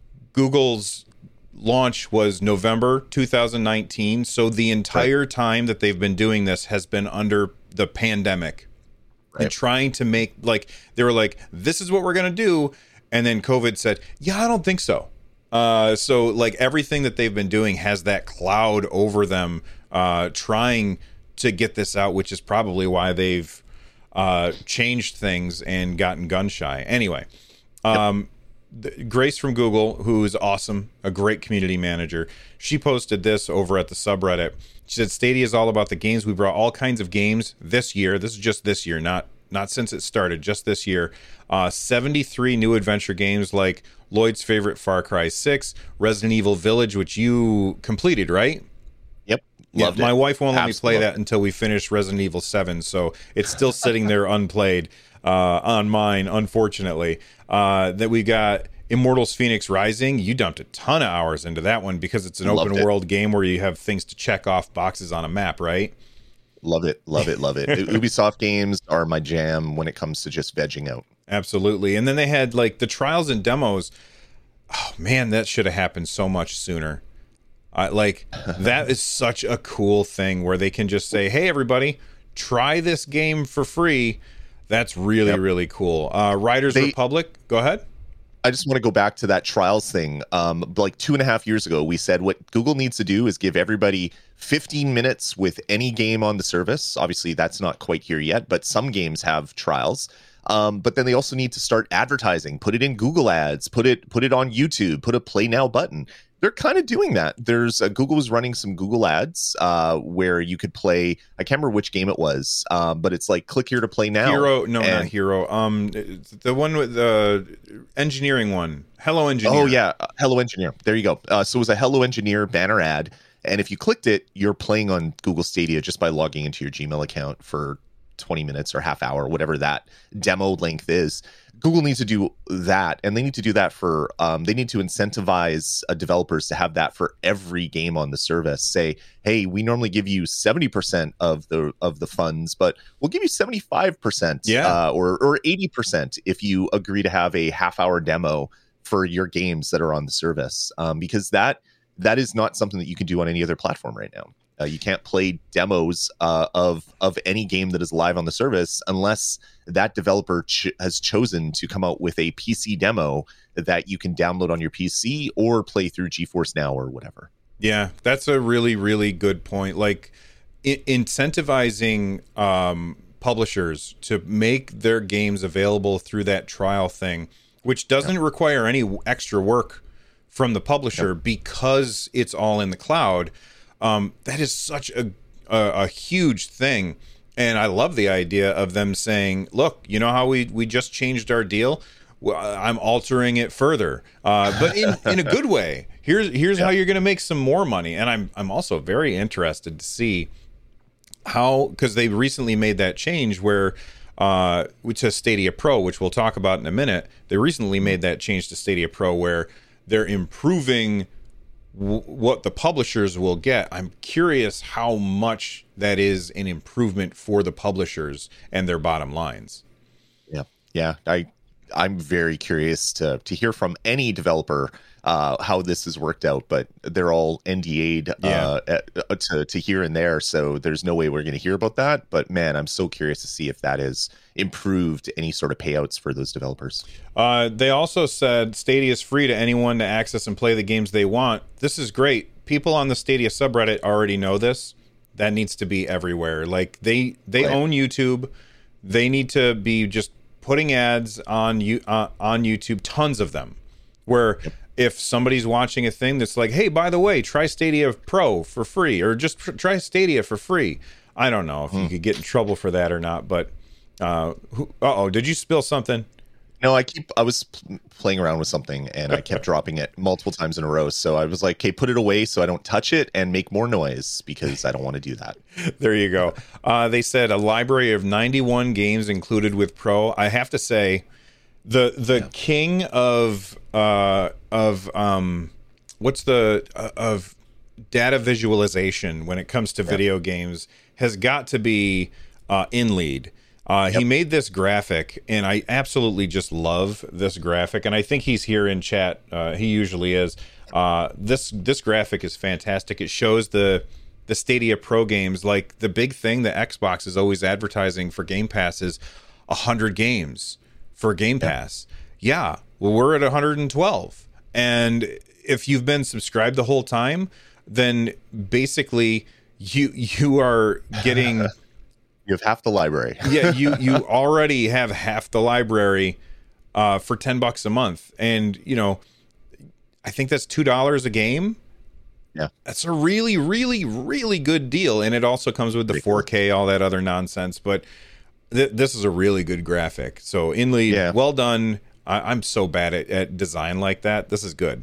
Google's launch was November two thousand nineteen. So the entire right. time that they've been doing this has been under the pandemic. Right. And trying to make, like, they were like, this is what we're going to do. And then COVID said, yeah, I don't think so. Uh, so, like, everything that they've been doing has that cloud over them, uh, trying to get this out, which is probably why they've uh, changed things and gotten gun shy. Anyway, um, yep. Grace from Google, who is awesome, a great community manager, she posted this over at the subreddit. She said, Stadia is all about the games. We brought all kinds of games this year. This is just this year, not not since it started, just this year. Uh, seventy-three new adventure games like Lloyd's favorite Far Cry six, Resident Evil Village, which you completed, right? Loved yeah, my it. wife won't let Absolutely. me play that until we finish Resident Evil seven, so it's still sitting there unplayed uh, on mine, unfortunately. Uh, that we got Immortals Phoenix Rising. You dumped a ton of hours into that one because it's an Loved open it. world game where you have things to check off boxes on a map, right? Love it, love it, love it. Ubisoft games are my jam when it comes to just vegging out. Absolutely. And then they had like the trials and demos. Oh man, that should have happened so much sooner. Uh, like, that is such a cool thing where they can just say, hey, everybody, try this game for free. That's really, yep. really cool. Uh, Riders they, Republic, go ahead. I just want to go back to that trials thing. Um, like two and a half years ago, we said what Google needs to do is give everybody fifteen minutes with any game on the service. Obviously, that's not quite here yet, but some games have trials. Um, but then they also need to start advertising, put it in Google Ads, put it put it on YouTube, put a Play Now button. They're kind of doing that. There's uh, Google was running some Google Ads uh, where you could play. I can't remember which game it was, um, but it's like click here to play now. Hero, no, and, not Hero. Um, the one with the engineering one. Hello Engineer. Oh yeah, uh, Hello Engineer. There you go. Uh, so it was a Hello Engineer banner ad, and if you clicked it, you're playing on Google Stadia just by logging into your Gmail account for twenty minutes or half hour, whatever that demo length is. Google needs to do that, and they need to do that for um, they need to incentivize uh, developers to have that for every game on the service. Say, hey, we normally give you seventy percent of the of the funds, but we'll give you seventy-five percent yeah. uh, or or eighty percent if you agree to have a half hour demo for your games that are on the service, um, because that that is not something that you can do on any other platform right now. Uh, you can't play demos uh, of of any game that is live on the service unless that developer ch- has chosen to come out with a P C demo that you can download on your P C or play through GeForce Now or whatever. Yeah, that's a really, really good point. Like I- incentivizing um, publishers to make their games available through that trial thing, which doesn't yeah. require any extra work from the publisher yep. because it's all in the cloud. Um, that is such a, a a huge thing. And I love the idea of them saying, look, you know how we, we just changed our deal? Well, I'm altering it further, uh, but in, in a good way. Here's here's yeah. how you're going to make some more money. And I'm I'm also very interested to see how, because they recently made that change where uh, to Stadia Pro, which we'll talk about in a minute. They recently made that change to Stadia Pro where they're improving w- what the publishers will get. I'm curious how much that is an improvement for the publishers and their bottom lines. Yeah, yeah, I. I'm very curious to to hear from any developer uh, how this has worked out, but they're all N D A'd uh, yeah. uh, to to here and there, so there's no way we're going to hear about that. But man, I'm so curious to see if that has improved any sort of payouts for those developers. Uh, they also said Stadia is free to anyone to access and play the games they want. This is great. People on the Stadia subreddit already know this. That needs to be everywhere. Like they they right. own YouTube. They need to be just putting ads on you uh, on YouTube, tons of them, where yep. if somebody's watching a thing that's like, hey, by the way, try Stadia Pro for free, or just pr- try Stadia for free. I don't know if hmm. you could get in trouble for that or not, but uh oh, did you spill something? No, I keep I was p- playing around with something and I kept dropping it multiple times in a row. So I was like, okay, put it away so I don't touch it and make more noise because I don't want to do that. There you go. Uh, they said a library of ninety-one games included with Pro. I have to say, the the yeah. king of uh, of um, what's the uh, of data visualization when it comes to yeah. video games has got to be uh, InLead. Uh, yep. He made this graphic, and I absolutely just love this graphic. And I think he's here in chat. Uh, he usually is. Uh, this this graphic is fantastic. It shows the the Stadia Pro games. Like the big thing that Xbox is always advertising for Game Pass is one hundred games for Game Pass. Yeah, yeah. Well, we're at one hundred twelve. And if you've been subscribed the whole time, then basically you you are getting... You have half the library. yeah, you you already have half the library uh, for ten bucks a month, and you know, I think that's two dollars a game. Yeah, that's a really, really, really good deal, and it also comes with the four K, all that other nonsense. But th- this is a really good graphic. So InLead, yeah. well done. I- I'm so bad at, at design like that. This is good.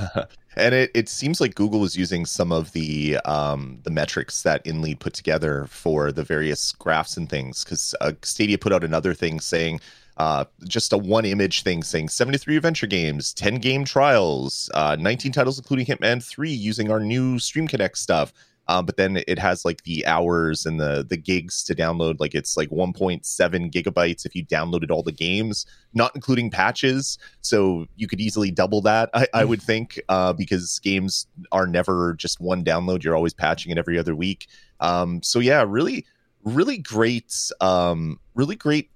And it, it seems like Google is using some of the um, the metrics that InLead put together for the various graphs and things, because uh, Stadia put out another thing saying uh, just a one image thing saying seventy-three adventure games, ten game trials, uh, nineteen titles including Hitman three using our new Stream Connect stuff. Uh, but then it has like the hours and the the gigs to download. Like it's like one point seven gigabytes if you downloaded all the games, not including patches. So you could easily double that, I, I would think, uh, because games are never just one download. You're always patching it every other week. Um, so yeah, really, really great, um, really great.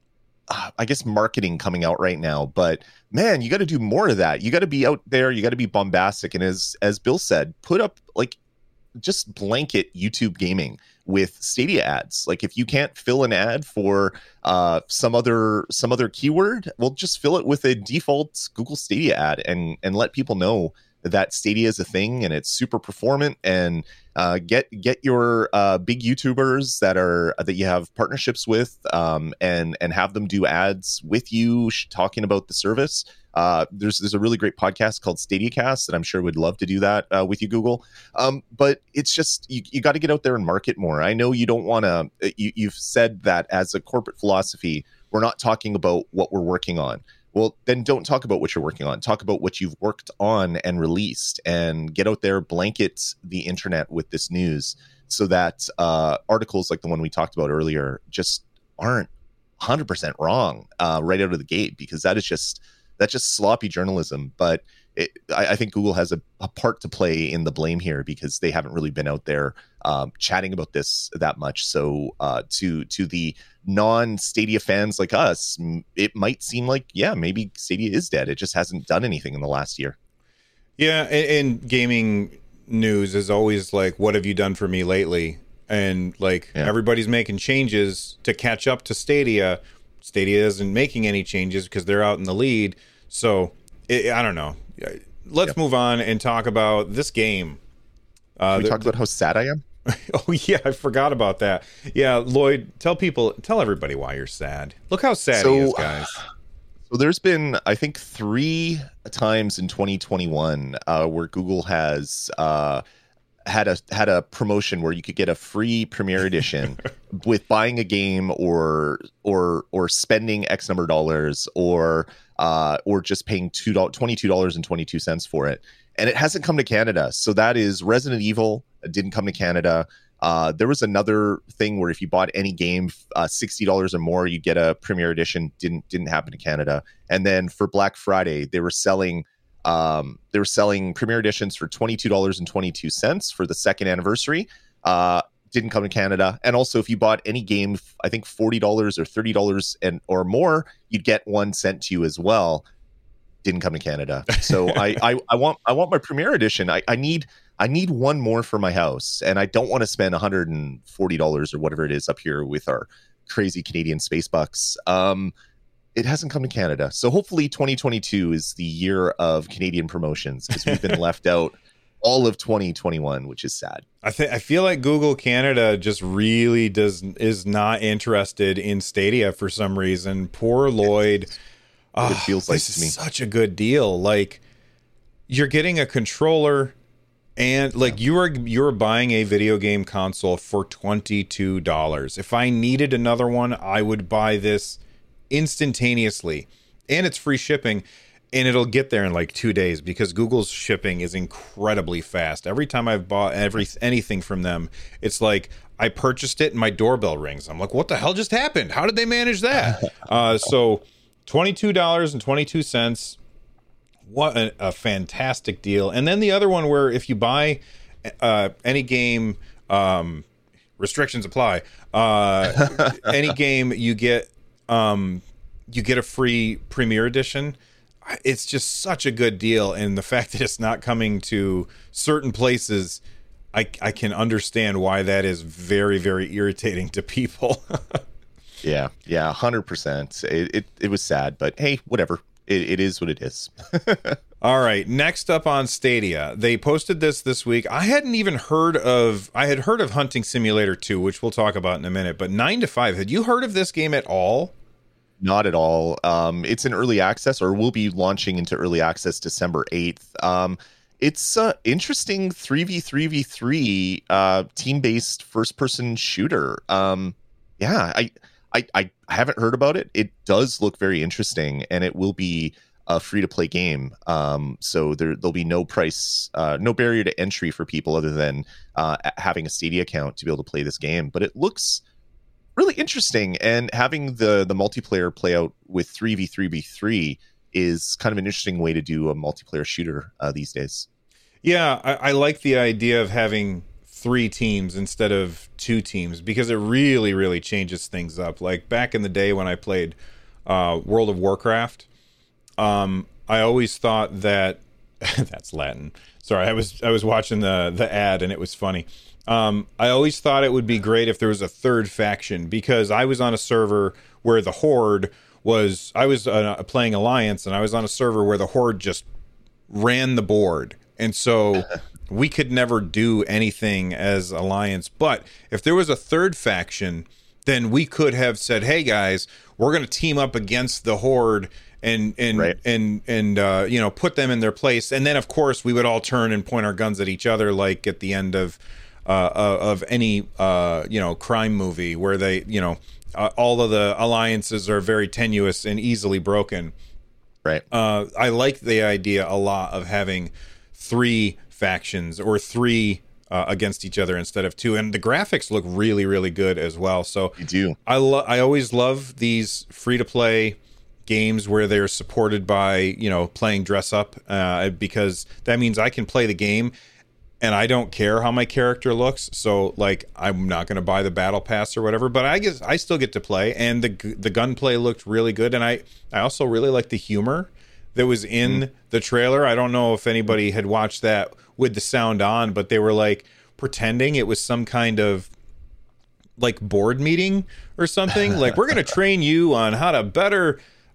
Uh, I guess marketing coming out right now, but man, you got to do more of that. You got to be out there. You got to be bombastic, and as as Bill said, put up like. Just blanket YouTube gaming with Stadia ads. Like if you can't fill an ad for uh, some other some other keyword, well, just fill it with a default Google Stadia ad and and let people know that Stadia is a thing and it's super performant. And uh, get get your uh, big YouTubers that are that you have partnerships with, um, and and have them do ads with you sh- talking about the service. Uh, there's there's a really great podcast called StadiaCast that I'm sure would love to do that uh, with you, Google. Um, but it's just you, you got to get out there and market more. I know you don't want to. You, you've said that as a corporate philosophy, we're not talking about what we're working on. Well, then don't talk about what you're working on. Talk about what you've worked on and released, and get out there, blanket the internet with this news, so that uh, articles like the one we talked about earlier just aren't one hundred percent wrong uh, right out of the gate, because that is just. That's just sloppy journalism. But it, I, I think Google has a, a part to play in the blame here, because they haven't really been out there um, chatting about this that much. So uh, to to the non-Stadia fans like us, it might seem like, yeah, maybe Stadia is dead. It just hasn't done anything in the last year. Yeah, and, and gaming news is always like, what have you done for me lately? And like yeah. everybody's making changes to catch up to Stadia. Stadia isn't making any changes because they're out in the lead. So it, I don't know. let's yeah. move on and talk about this game. Uh, Can we the, talk about how sad I am? Oh yeah, I forgot about that. Yeah, Lloyd, tell people, tell everybody why you're sad. Look how sad so, he is, guys. So there's been, I think, three times in twenty twenty-one uh, where Google has uh, had a had a promotion where you could get a free Premier Edition with buying a game or or or spending X number of dollars or uh, or just paying two twenty-two dollars and twenty-two cents for it. And it hasn't come to Canada. So that is Resident Evil. It didn't come to Canada. Uh, there was another thing where if you bought any game uh, sixty dollars or more, you get a Premier Edition. Didn't didn't happen to Canada. And then for Black Friday, they were selling um, they were selling Premier Editions for twenty-two dollars and twenty-two cents for the second anniversary. Uh, didn't come to Canada. And also, if you bought any game, I think forty dollars or thirty dollars and or more, you'd get one sent to you as well. Didn't come to Canada. So I, I I want I want my Premier Edition. I, I need. I need one more for my house, and I don't want to spend one hundred forty dollars or whatever it is up here with our crazy Canadian space bucks. Um, it hasn't come to Canada. So hopefully twenty twenty-two is the year of Canadian promotions because we've been left out all of twenty twenty-one, which is sad. I think I feel like Google Canada just really does is not interested in Stadia for some reason. Poor Lloyd. It, oh, it feels like this to me. is such a good deal. Like you're getting a controller. And like you were you were buying a video game console for twenty-two dollars. If I needed another one, I would buy this instantaneously. And it's free shipping, and it'll get there in like two days because Google's shipping is incredibly fast. Every time I've bought every anything from them, it's like I purchased it and my doorbell rings. I'm like, what the hell just happened? How did they manage that? uh, so twenty-two dollars and twenty-two cents. What a, a fantastic deal. And then the other one where if you buy uh, any game, um, restrictions apply, uh, any game you get, um, you get a free Premier Edition. It's just such a good deal. And the fact that it's not coming to certain places, I, I can understand why that is very, very irritating to people. yeah, yeah, one hundred percent. It, it, it was sad, but hey, whatever. It, it is what it is. All right. Next up on Stadia, they posted this this week. I hadn't even heard of, I had heard of Hunting Simulator two, which we'll talk about in a minute, but nine to five, had you heard of this game at all? Not at all. Um, it's in early access or will be launching into early access December eighth. Um, it's an interesting three v three v three uh, team-based first-person shooter. Um, yeah, I... I, I haven't heard about it. It does look very interesting, and it will be a free-to-play game. Um, so there, there'll be no price, uh, no barrier to entry for people other than uh, having a Stadia account to be able to play this game. But it looks really interesting, and having the the multiplayer play out with three v three v three is kind of an interesting way to do a multiplayer shooter uh, these days. Yeah, I, I like the idea of having three teams instead of two teams because it really really changes things up. Like back in the day when I played uh World of Warcraft, um I always thought that that's Latin, sorry, I was I was watching the the ad and it was funny. um I always thought it would be great if there was a third faction because I was on a server where the Horde was I was uh, playing Alliance, and I was on a server where the Horde just ran the board, and so we could never do anything as Alliance. But if there was a third faction, then we could have said, hey guys, we're going to team up against the Horde and and right. and and uh, you know, put them in their place. And then of course we would all turn and point our guns at each other, like at the end of uh, of any uh, you know, crime movie where they, you know, uh, all of the alliances are very tenuous and easily broken. Right. Uh, I like the idea a lot of having three factions or three uh, against each other instead of two, and the graphics look really really good as well. So you do. I lo- I always love these free to play games where they're supported by, you know, playing dress up, uh, because that means I can play the game and I don't care how my character looks. So like I'm not going to buy the battle pass or whatever, but I guess I still get to play, and the the gunplay looked really good, and I I also really like the humor that was in mm. the trailer. I don't know if anybody had watched that with the sound on, but they were like pretending it was some kind of like board meeting or something. Like, we're going to train you on how to better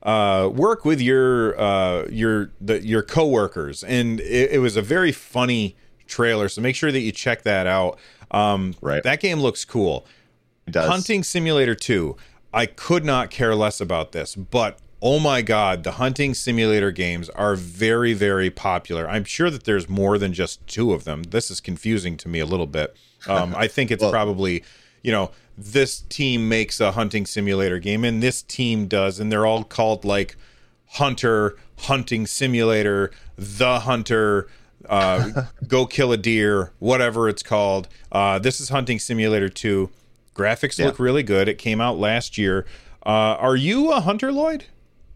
uh, work with your uh, your the, your coworkers, and it, it was a very funny trailer. So make sure that you check that out. Um, Right. That game looks cool. It does. Hunting Simulator two. I could not care less about this, but oh my God, the hunting simulator games are very, very popular. I'm sure that there's more than just two of them. This is confusing to me a little bit. Um, I think it's Well, probably, you know, this team makes a hunting simulator game and this team does, and they're all called like Hunter, Hunting Simulator, The Hunter, uh, Go Kill a Deer, whatever it's called. Uh, this is Hunting Simulator two. Graphics Yeah. look really good. It came out last year. Uh, are you a hunter, Lloyd?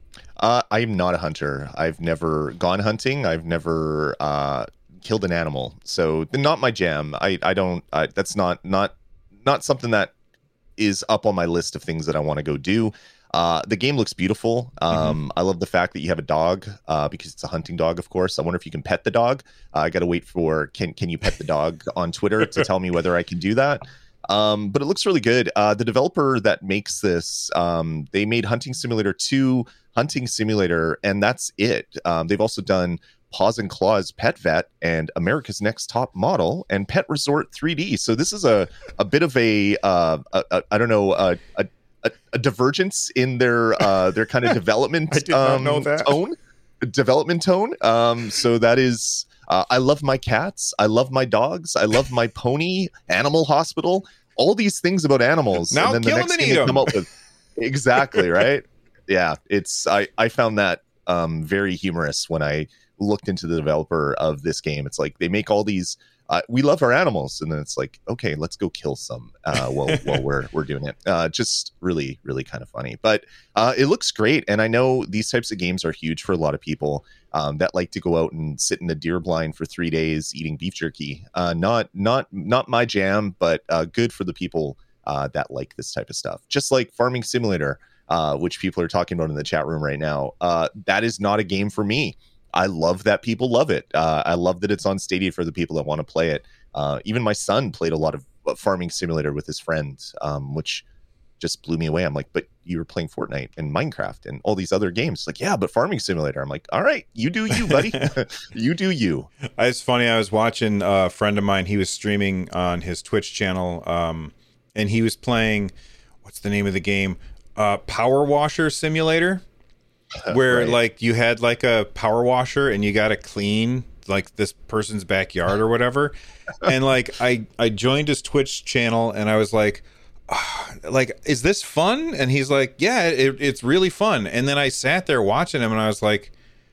Uh, I'm not a hunter. I've never gone hunting. I've never uh, killed an animal. So not my jam. I, I don't. I, that's not not not something that is up on my list of things that I want to go do. Uh, the game looks beautiful. Um, Mm-hmm. I love the fact that you have a dog uh, because it's a hunting dog, of course. I wonder if you can pet the dog. Uh, I got to wait for can can you pet the dog on Twitter to tell me whether I can do that. Um, but it looks really good. Uh, the developer that makes this, um, they made Hunting Simulator two, Hunting Simulator, and that's it. Um, they've also done Paws and Claws Pet Vet and America's Next Top Model and Pet Resort three D. So this is a, a bit of a, uh, a, a I don't know, a, a, a, a divergence in their uh, their kind of development I did not um, know that. tone, development tone. Um, so that is. Uh, I love my cats. I love my dogs. I love my pony. Animal Hospital. All these things about animals. Now and then the kill next them and thing eat they 'em. come up with. Exactly right. Yeah, it's. I I found that um, very humorous when I looked into the developer of this game. It's like they make all these. Uh, we love our animals, and then it's like, okay, let's go kill some uh, while while we're we're doing it. Uh, just really, really kind of funny, but uh, it looks great. And I know these types of games are huge for a lot of people um, that like to go out and sit in a deer blind for three days eating beef jerky. Uh, not not not my jam, but uh, good for the people uh, that like this type of stuff. Just like Farming Simulator, uh, which people are talking about in the chat room right now. Uh, that is not a game for me. I love that people love it. Uh, I love that it's on Stadia for the people that want to play it. Uh, even my son played a lot of Farming Simulator with his friends, um, which just blew me away. I'm like, but you were playing Fortnite and Minecraft and all these other games. Like, yeah, but Farming Simulator. I'm like, all right, you do you, buddy. You do you. It's funny. I was watching a friend of mine. He was streaming on his Twitch channel, um, and he was playing. What's the name of the game? Uh, Power Washer Simulator, where Right. like you had like a power washer and you got to clean like this person's backyard or whatever. And like I I joined his Twitch channel and I was like, "Ah, like, is this fun?" And he's like, yeah, it, it's really fun. And then I sat there watching him and I was like,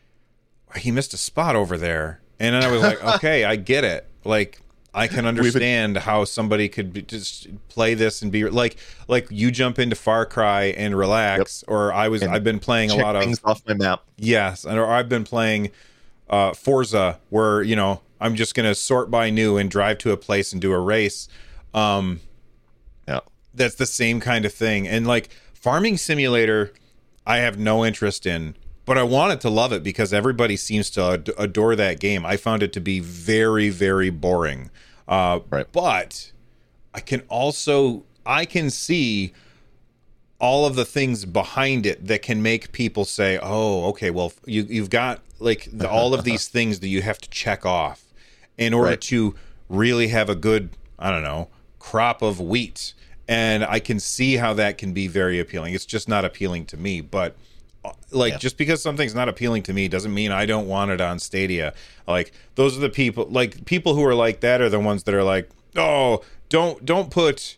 he missed a spot over there. And then I was like, okay, I get it. Like, I can understand how somebody could be, just play this and be like, like you jump into Far Cry and relax, or I was, And I've been playing a Check lot of, things off my map. yes, and or I've been playing uh, Forza, where you know I'm just gonna sort by new and drive to a place and do a race. Um, Yeah. that's the same kind of thing. And like Farming Simulator, I have no interest in, but I wanted to love it because everybody seems to ad- adore that game. I found it to be very, very boring. Uh, Right. But I can also, I can see all of the things behind it that can make people say, oh, okay, well, you, you've got like the, all of these things that you have to check off in order Right. to really have a good, I don't know, crop of wheat. And I can see how that can be very appealing. It's just not appealing to me. But uh, like, Yeah. just because something's not appealing to me doesn't mean I don't want it on Stadia. Like, those are the people, like, people who are like that are the ones that are like, oh, don't, don't put,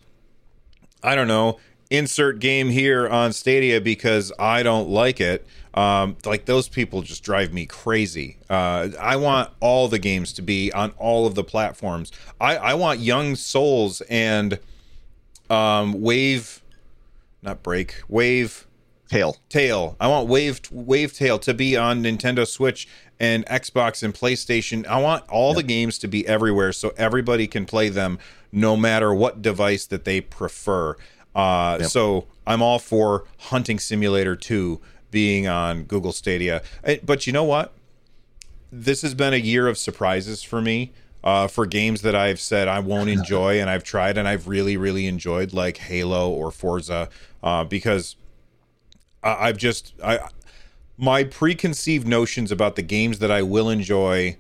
I don't know, insert game here on Stadia because I don't like it. Um, like, those people just drive me crazy. Uh, I want all the games to be on all of the platforms. I, I want Young Souls and um, Wave, not Break, Wave Tail. Tail. I want Wave Wave Tail to be on Nintendo Switch and Xbox and PlayStation. I want all the games to be everywhere so everybody can play them no matter what device that they prefer. Uh, Yep. So I'm all for Hunting Simulator two being on Google Stadia. Eh, But you know what? This has been a year of surprises for me. Uh, for games that I've said I won't enjoy and I've tried and I've really, really enjoyed, like Halo or Forza, uh, because I- I've just I my preconceived notions about the games that I will enjoy,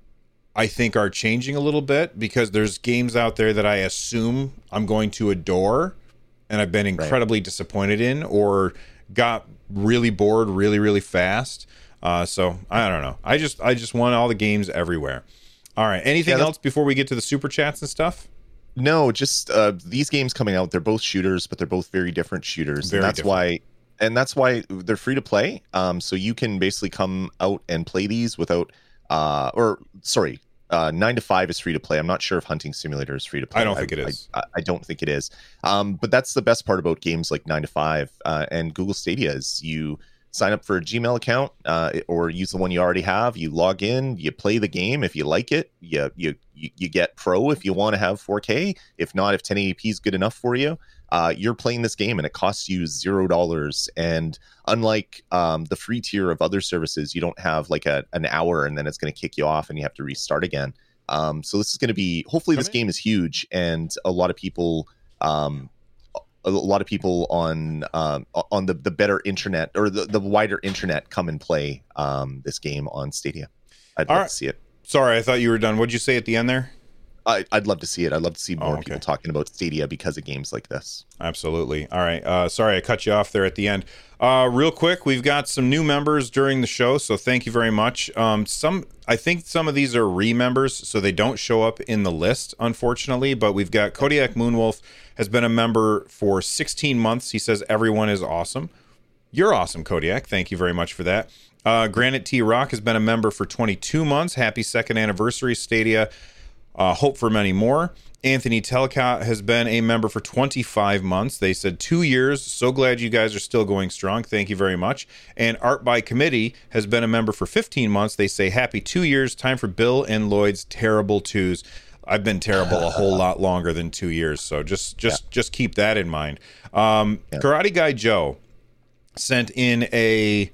I think, are changing a little bit, because there's games out there that I assume I'm going to adore and I've been incredibly right. disappointed in, or got really bored really, really fast. Uh, so I don't know. I just I just want all the games everywhere. All right. Anything yeah, else before we get to the super chats and stuff? No, just uh, these games coming out. They're both shooters, but they're both very different shooters. Very and that's different. why, and that's why they're free to play. Um, so you can basically come out and play these without, uh, or sorry. Uh, nine to five is free to play. I'm not sure if Hunting Simulator is free to play. I don't think I, it is. I, I don't think it is. Um, but that's the best part about games like nine to five uh, and Google Stadia is you sign up for a Gmail account uh, or use the one you already have. You log in, you play the game. If you like it, you you you, you get Pro if you want to have four K. If not, if ten eighty p is good enough for you, uh, you're playing this game and it costs you zero dollars. And unlike um, the free tier of other services, you don't have like a an hour and then it's going to kick you off and you have to restart again. Um, so this is going to be, hopefully this game is huge and a lot of people, um, a lot of people on um, on the, the better internet or the, the wider internet come and play um, this game on Stadia. I'd All love right. to see it. Sorry, I thought you were done. What'd you say at the end there? I, I'd love to see it. I'd love to see more oh, okay. people talking about Stadia because of games like this. Absolutely. All right. Uh, sorry, I cut you off there at the end. Uh, real quick, we've got some new members during the show, so thank you very much. Um, some, I think some of these are re-members, so they don't show up in the list, unfortunately. But we've got Kodiak Moonwolf has been a member for sixteen months. He says everyone is awesome. You're awesome, Kodiak. Thank you very much for that. Uh, Granite T Rock has been a member for twenty-two months. Happy second anniversary, Stadia. Uh, hope for many more. Anthony Telcott has been a member for twenty-five months. They said two years. So glad you guys are still going strong. Thank you very much. And Art by Committee has been a member for fifteen months. They say happy two years. Time for Bill and Lloyd's terrible twos. I've been terrible a whole lot longer than two years. So just just yeah. just keep that in mind. Um, yeah. Karate Guy Joe sent in a...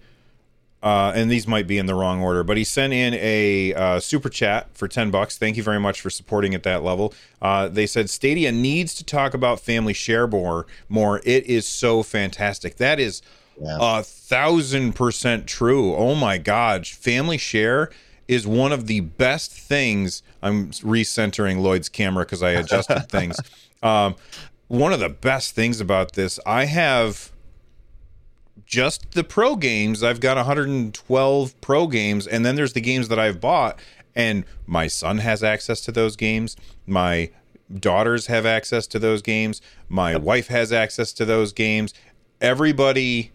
Uh, and these might be in the wrong order, but he sent in a uh, super chat for ten bucks. Thank you very much for supporting at that level. Uh, they said Stadia needs to talk about Family Share more. More. It is so fantastic. That is yeah. a thousand percent true. Oh my God, Family Share is one of the best things. I'm recentering Lloyd's camera because I adjusted things. Um, one of the best things about this, I have. Just the pro games, I've got one hundred twelve pro games, and then there's the games that I've bought, and my son has access to those games. My daughters have access to those games. My yep. wife has access to those games. Everybody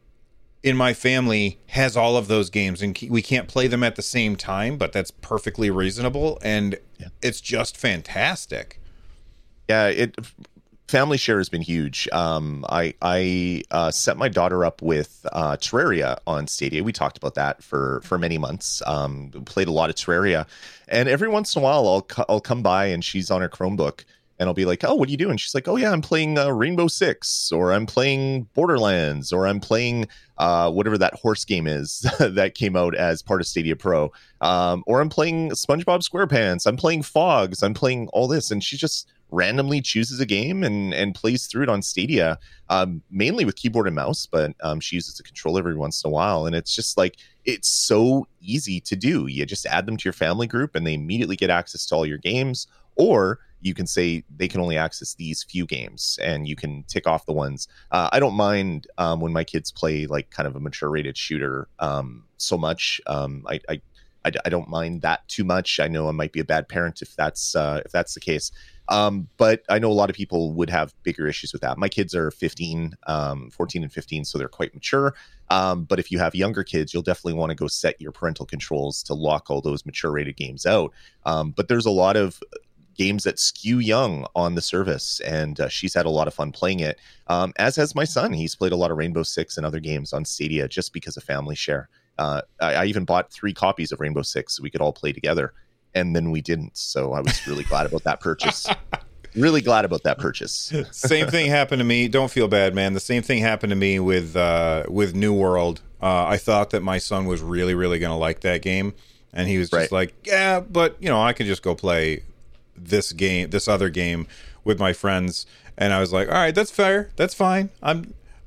in my family has all of those games, and we can't play them at the same time, but that's perfectly reasonable, and yeah. it's just fantastic. Yeah, it... Family Share has been huge. Um, I I uh, set my daughter up with uh, Terraria on Stadia. We talked about that for for many months. Um, played a lot of Terraria, and every once in a while, I'll cu- I'll come by and she's on her Chromebook, and I'll be like, "Oh, what are you doing?" She's like, "Oh yeah, I'm playing uh, Rainbow Six, or I'm playing Borderlands, or I'm playing uh, whatever that horse game is that came out as part of Stadia Pro, um, or I'm playing SpongeBob SquarePants. I'm playing Fogs. I'm playing all this," and she just randomly chooses a game and and plays through it on Stadia, um, mainly with keyboard and mouse, but um, she uses a controller every once in a while. And it's just like, it's so easy to do. You just add them to your family group and they immediately get access to all your games. Or you can say they can only access these few games and you can tick off the ones. Uh, I don't mind um, when my kids play like kind of a mature rated shooter um, so much. Um, I, I, I, I don't mind that too much. I know I might be a bad parent if that's uh, if that's the case. Um, but I know a lot of people would have bigger issues with that. My kids are fifteen, um, fourteen and fifteen, so they're quite mature. Um, but if you have younger kids, you'll definitely want to go set your parental controls to lock all those mature rated games out. Um, but there's a lot of games that skew young on the service, and uh, she's had a lot of fun playing it, um, as has my son. He's played a lot of Rainbow Six and other games on Stadia just because of Family Share. Uh, I, I even bought three copies of Rainbow Six so we could all play together. And then we didn't. So I was really glad about that purchase. Really glad about that purchase. Same thing happened to me. Don't feel bad, man. The same thing happened to me with uh, with New World. Uh, I thought that my son was really, really going to like that game. And he was just right. like, yeah, but, you know, I can just go play this game, this other game with my friends. And I was like, all right, that's fair. That's fine. I'm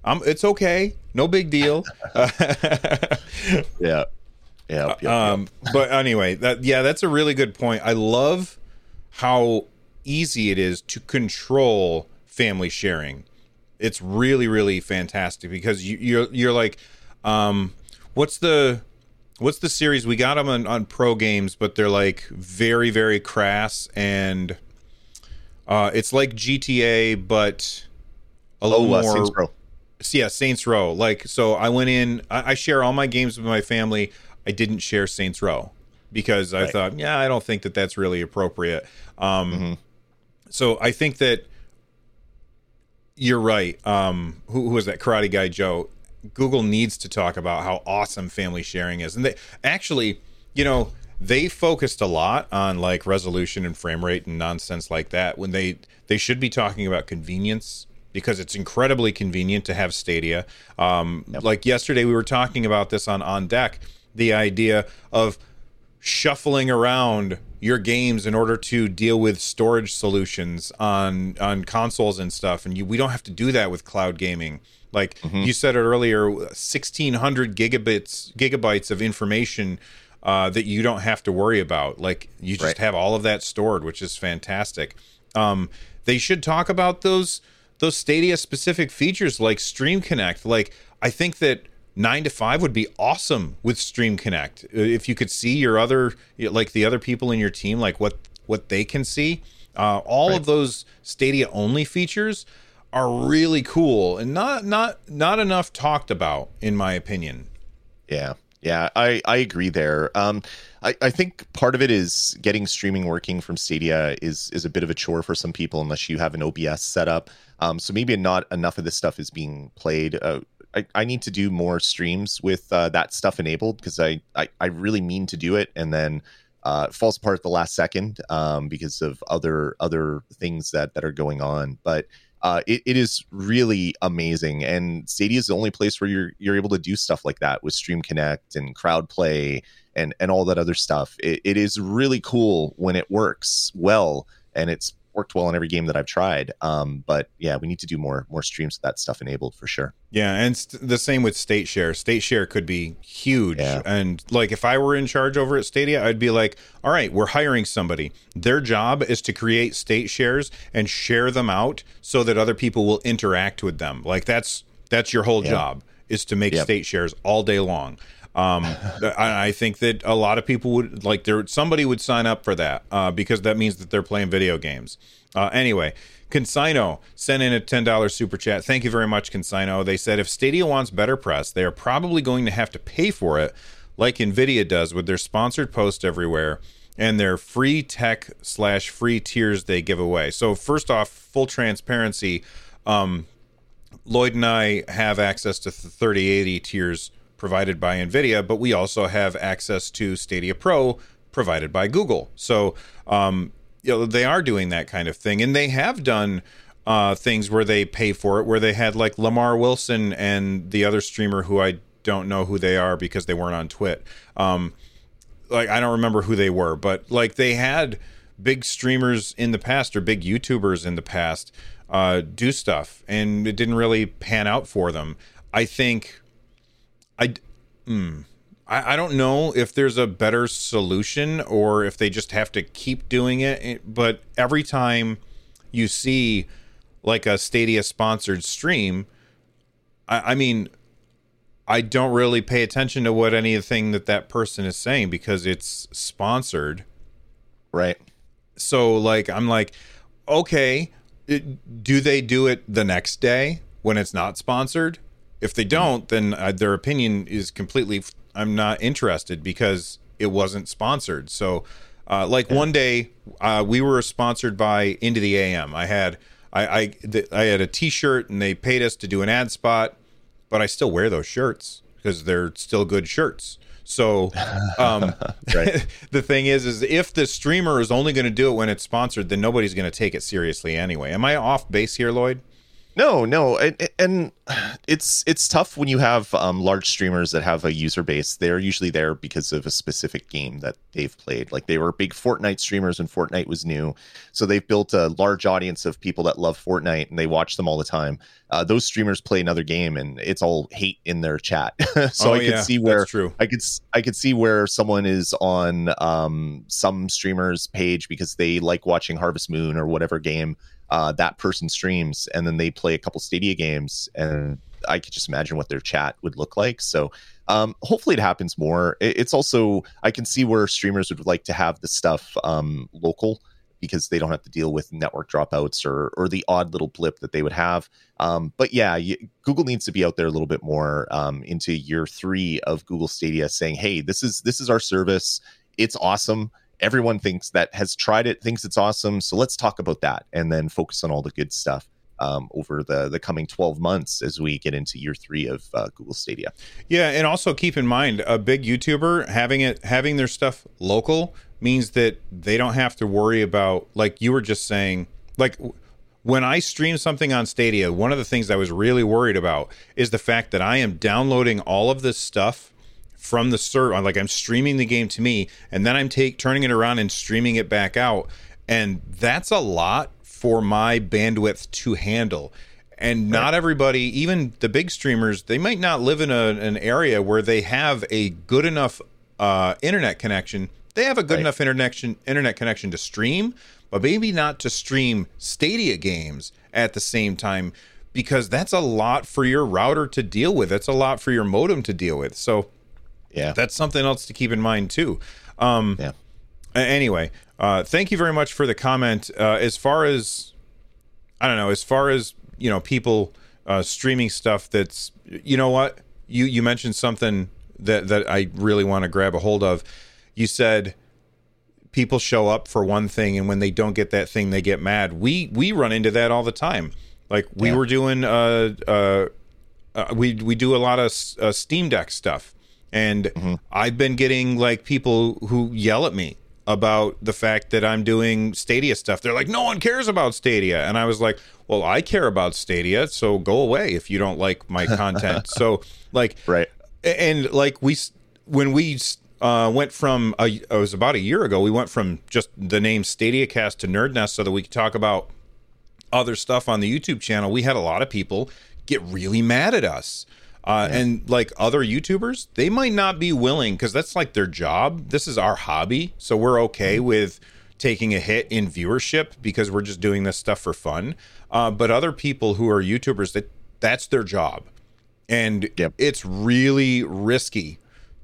Um, it's okay, no big deal. Yeah. Yeah. Yep, um, yep. But anyway, that yeah, that's a really good point. I love how easy it is to control family sharing. It's really, really fantastic because you, you're you're like, um, what's the what's the series? We got them on, on Pro Games, but they're like very, very crass, and uh, it's like G T A, but a little oh, uh, more. Saints Row. Yeah, Saints Row. Like, so I went in. I, I share all my games with my family. I didn't share Saints Row because I Right. thought, yeah, I don't think that that's really appropriate. Um, Mm-hmm. So I think that you're right. Um, who, who was that Karate Guy Joe? Google needs to talk about how awesome family sharing is. And they actually, you know, they focused a lot on like resolution and frame rate and nonsense like that when they they should be talking about convenience, because it's incredibly convenient to have Stadia. Um, Yep. Like yesterday we were talking about this on On Deck, the idea of shuffling around your games in order to deal with storage solutions on on consoles and stuff, and you, we don't have to do that with cloud gaming. Like Mm-hmm. you said it earlier, sixteen hundred gigabits gigabytes of information uh, that you don't have to worry about. Like you just Right. have all of that stored, which is fantastic. Um, they should talk about those those Stadia specific features like Stream Connect. Like I think that nine to five would be awesome with Stream Connect. If you could see your other, like the other people in your team, like what what they can see. Uh, all Right. of those Stadia only features are really cool and not not not enough talked about, in my opinion. Yeah. Yeah, I, I agree there. Um, I, I think part of it is getting streaming working from Stadia is is a bit of a chore for some people unless you have an O B S set up. Um, so maybe not enough of this stuff is being played. Uh, I, I need to do more streams with uh, that stuff enabled because I, I, I really mean to do it, and then uh, it falls apart at the last second um, because of other other things that, that are going on. But uh, it, it is really amazing, and Stadia is the only place where you're you're able to do stuff like that with Stream Connect and Crowd Play and and all that other stuff. It, it is really cool when it works well, and it's worked well in every game that I've tried. Um, but yeah, we need to do more more streams with that stuff enabled for sure. Yeah, and st- the same with State Share. State Share could be huge. Yeah. And like if I were in charge over at Stadia, I'd be like, all right, we're hiring somebody. Their job is to create State Shares and share them out so that other people will interact with them. Like that's that's your whole Yeah. job, is to make Yep. State Shares all day long. Um, I, I think that a lot of people would like there. Somebody would sign up for that uh, because that means that they're playing video games. Uh, anyway, Consigno sent in a ten dollars super chat. Thank you very much, Consigno. They said if Stadia wants better press, they are probably going to have to pay for it, like Nvidia does with their sponsored post everywhere and their free tech slash free tiers they give away. So first off, full transparency, um, Lloyd and I have access to the thirty eighty tiers provided by Nvidia, but we also have access to Stadia Pro provided by Google. So, um, you know, they are doing that kind of thing, and they have done uh, things where they pay for it, where they had like Lamar Wilson and the other streamer who I don't know who they are because they weren't on Twit. Um, like I don't remember who they were, but like they had big streamers in the past or big YouTubers in the past uh, do stuff, and it didn't really pan out for them. I think. I, mm, I, I don't know if there's a better solution or if they just have to keep doing it. But every time you see like a Stadia sponsored stream, I, I mean, I don't really pay attention to what anything that that person is saying because it's sponsored. Right. So like, I'm like, okay, it, do they do it the next day when it's not sponsored? If they don't, then uh, their opinion is completely, I'm not interested because it wasn't sponsored. So uh, like yeah. one day uh, we were sponsored by Into the A M. I had, I, I, th- I had a t-shirt and they paid us to do an ad spot, but I still wear those shirts because they're still good shirts. So um, the thing is, is if the streamer is only going to do it when it's sponsored, then nobody's going to take it seriously anyway. Am I off base here, Lloyd? No, no, and, and it's it's tough when you have um, large streamers that have a user base. They're usually there because of a specific game that they've played. Like they were big Fortnite streamers when Fortnite was new, so they've built a large audience of people that love Fortnite and they watch them all the time. Uh, those streamers play another game and it's all hate in their chat. so oh, I could yeah, see where that's true. I could I could see where someone is on um, some streamer's page because they like watching Harvest Moon or whatever game uh that person streams, and then they play a couple Stadia games, and I could just imagine what their chat would look like. So um hopefully it happens more. It's also, I can see where streamers would like to have the stuff um local because they don't have to deal with network dropouts or or the odd little blip that they would have. Um but yeah, you, Google needs to be out there a little bit more um into year three of Google Stadia, saying, hey, this is this is our service, it's awesome, everyone thinks that has tried it thinks it's awesome, so let's talk about that and then focus on all the good stuff um, over the the coming twelve months as we get into year three of uh, Google Stadia. Yeah, and also keep in mind, a big YouTuber having it having their stuff local means that they don't have to worry about, like you were just saying, like when I stream something on Stadia, one of the things I was really worried about is the fact that I am downloading all of this stuff from the server. Like I'm streaming the game to me, and then I'm take turning it around and streaming it back out, and that's a lot for my bandwidth to handle. And not everybody, even the big streamers, they might not live in a, an area where they have a good enough uh, internet connection. They have a good right. enough internet internet connection to stream, but maybe not to stream Stadia games at the same time, because that's a lot for your router to deal with. That's a lot for your modem to deal with. So yeah, that's something else to keep in mind too. Um, yeah. Anyway, uh, thank you very much for the comment. Uh, as far as, I don't know, as far as, you know, people uh, streaming stuff that's, you know what, you, you mentioned something that, that I really want to grab a hold of. You said people show up for one thing, and when they don't get that thing, they get mad. We, we run into that all the time. Like we yeah. were doing, uh, uh, uh, we, we do a lot of uh, Steam Deck stuff. And mm-hmm. I've been getting like people who yell at me about the fact that I'm doing Stadia stuff. They're like, no one cares about Stadia. And I was like, well, I care about Stadia, so go away if you don't like my content. So like, right. And like we, when we uh, went from, a, it was about a year ago, we went from just the name StadiaCast to Nerd Nest so that we could talk about other stuff on the YouTube channel. We had a lot of people get really mad at us. Uh, yeah. And like other YouTubers, they might not be willing, because that's like their job. This is our hobby. So we're okay with taking a hit in viewership because we're just doing this stuff for fun. Uh, but other people who are YouTubers, that that's their job. And yep. it's really risky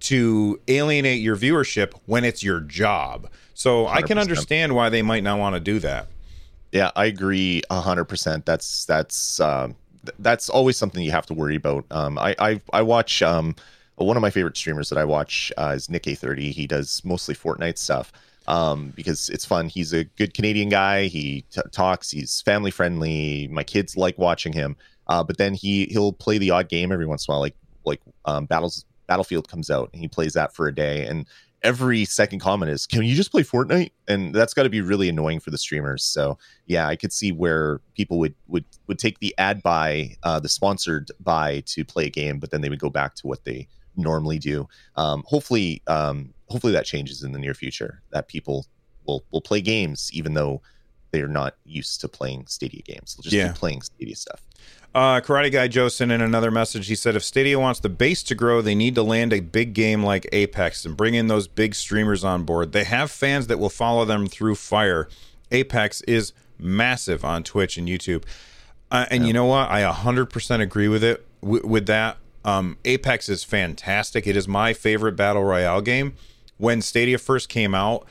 to alienate your viewership when it's your job. So one hundred percent. I can understand why they might not want to do that. Yeah, I agree one hundred percent. That's, that's, um, that's always something you have to worry about. Um, I, I, I watch, um, one of my favorite streamers that I watch uh, is Nick A thirty. He does mostly Fortnite stuff um, because it's fun. He's a good Canadian guy. He t- talks, he's family friendly. My kids like watching him. Uh, but then he, he'll play the odd game every once in a while. Like, like um, Battles, Battlefield comes out and he plays that for a day. And every second comment is, can you just play Fortnite? And that's got to be really annoying for the streamers. So yeah, I could see where people would would would take the ad buy, uh, the sponsored buy to play a game, but then they would go back to what they normally do. Um, hopefully, um, hopefully that changes in the near future. That people will will play games even though they're not used to playing Stadia games. They'll just yeah. keep playing Stadia stuff. Uh, Karate Guy Joe sent in another message. He said, if Stadia wants the base to grow, they need to land a big game like Apex and bring in those big streamers on board. They have fans that will follow them through fire. Apex is massive on Twitch and YouTube. Uh, and yeah. you know what? I one hundred percent agree with it, w- with that. Um, Apex is fantastic. It is my favorite Battle Royale game. When Stadia first came out,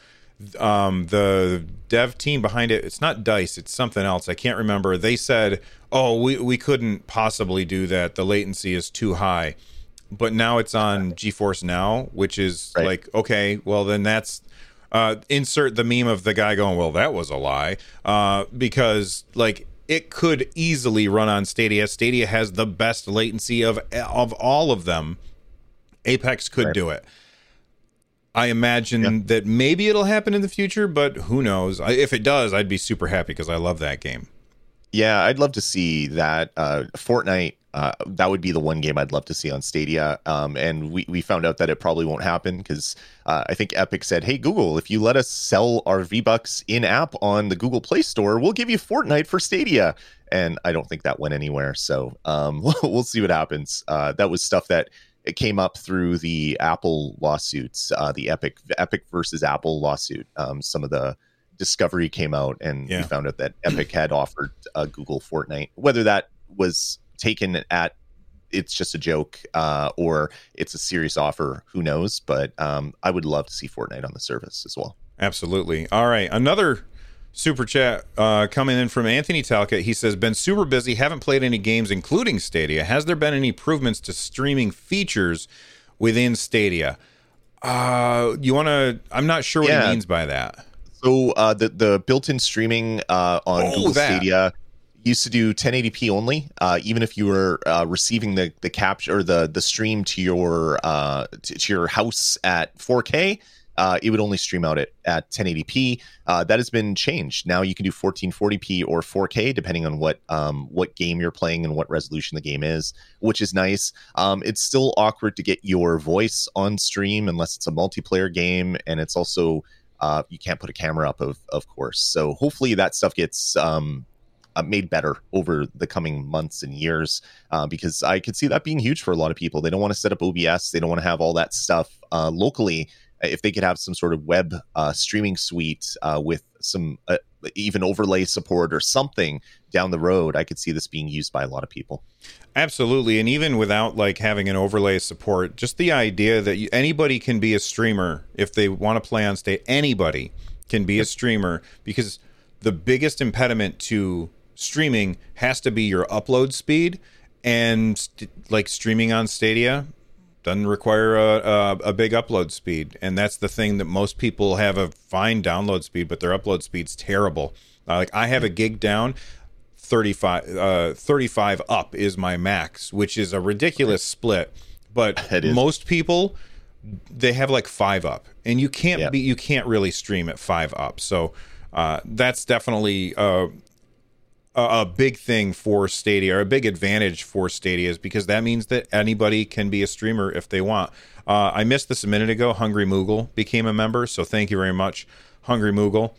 um, the dev team behind it, it's not DICE, it's something else. I can't remember. They said, oh, we, we couldn't possibly do that. The latency is too high. But now it's on GeForce Now, which is right. like, okay, well, then that's uh, insert the meme of the guy going, well, that was a lie. Uh, because like it could easily run on Stadia. Stadia has the best latency of of all of them. Apex could right. do it. I imagine yeah. that maybe it'll happen in the future, but who knows? I, if it does, I'd be super happy because I love that game. Yeah, I'd love to see that. Uh, Fortnite, uh, that would be the one game I'd love to see on Stadia. Um, and we, we found out that it probably won't happen because uh, I think Epic said, hey, Google, if you let us sell our V-Bucks in-app on the Google Play Store, we'll give you Fortnite for Stadia. And I don't think that went anywhere. So um, we'll see what happens. Uh, that was stuff that it came up through the Apple lawsuits, uh, the Epic Epic versus Apple lawsuit. Um, some of the discovery came out, and Yeah. we found out that Epic had offered uh, Google Fortnite. Whether that was taken at it's just a joke uh, or it's a serious offer, who knows? But um, I would love to see Fortnite on the service as well. Absolutely. All right, another super chat uh, coming in from Anthony Talcott. He says, been super busy, haven't played any games, including Stadia. Has there been any improvements to streaming features within Stadia? Uh, you want to? I'm not sure what Yeah. he means by that. So uh, the the built-in streaming uh, on Oh, Google that. Stadia used to do ten eighty p only, uh, even if you were uh, receiving the the capture or the the stream to your uh, to, to your house at four K. Uh, it would only stream out at, at ten eighty p. Uh, that has been changed. Now you can do fourteen forty p or four K depending on what um, what game you're playing and what resolution the game is, which is nice. Um, it's still awkward to get your voice on stream unless it's a multiplayer game, and it's also uh, you can't put a camera up, of of course. So hopefully that stuff gets um, uh, made better over the coming months and years, uh, because I could see that being huge for a lot of people. They don't want to set up O B S. They don't want to have all that stuff uh, locally. If they could have some sort of web uh, streaming suite uh, with some uh, even overlay support or something down the road, I could see this being used by a lot of people. Absolutely. And even without like having an overlay support, just the idea that you, anybody can be a streamer if they want to play on stage. Anybody can be a streamer, because the biggest impediment to streaming has to be your upload speed, and st- like streaming on Stadia doesn't require a, a, a big upload speed. And that's the thing, that most people have a fine download speed, but their upload speed's terrible. Uh, like I have a gig down, thirty-five, uh, thirty-five up is my max, which is a ridiculous split. But It is. most people, they have like five up, and you can't Yeah. be, you can't really stream at five up. So uh, that's definitely uh, a, a big thing for Stadia, or a big advantage for Stadia, is because that means that anybody can be a streamer if they want. Uh, I missed this a minute ago. Hungry Moogle became a member, so thank you very much, Hungry Moogle.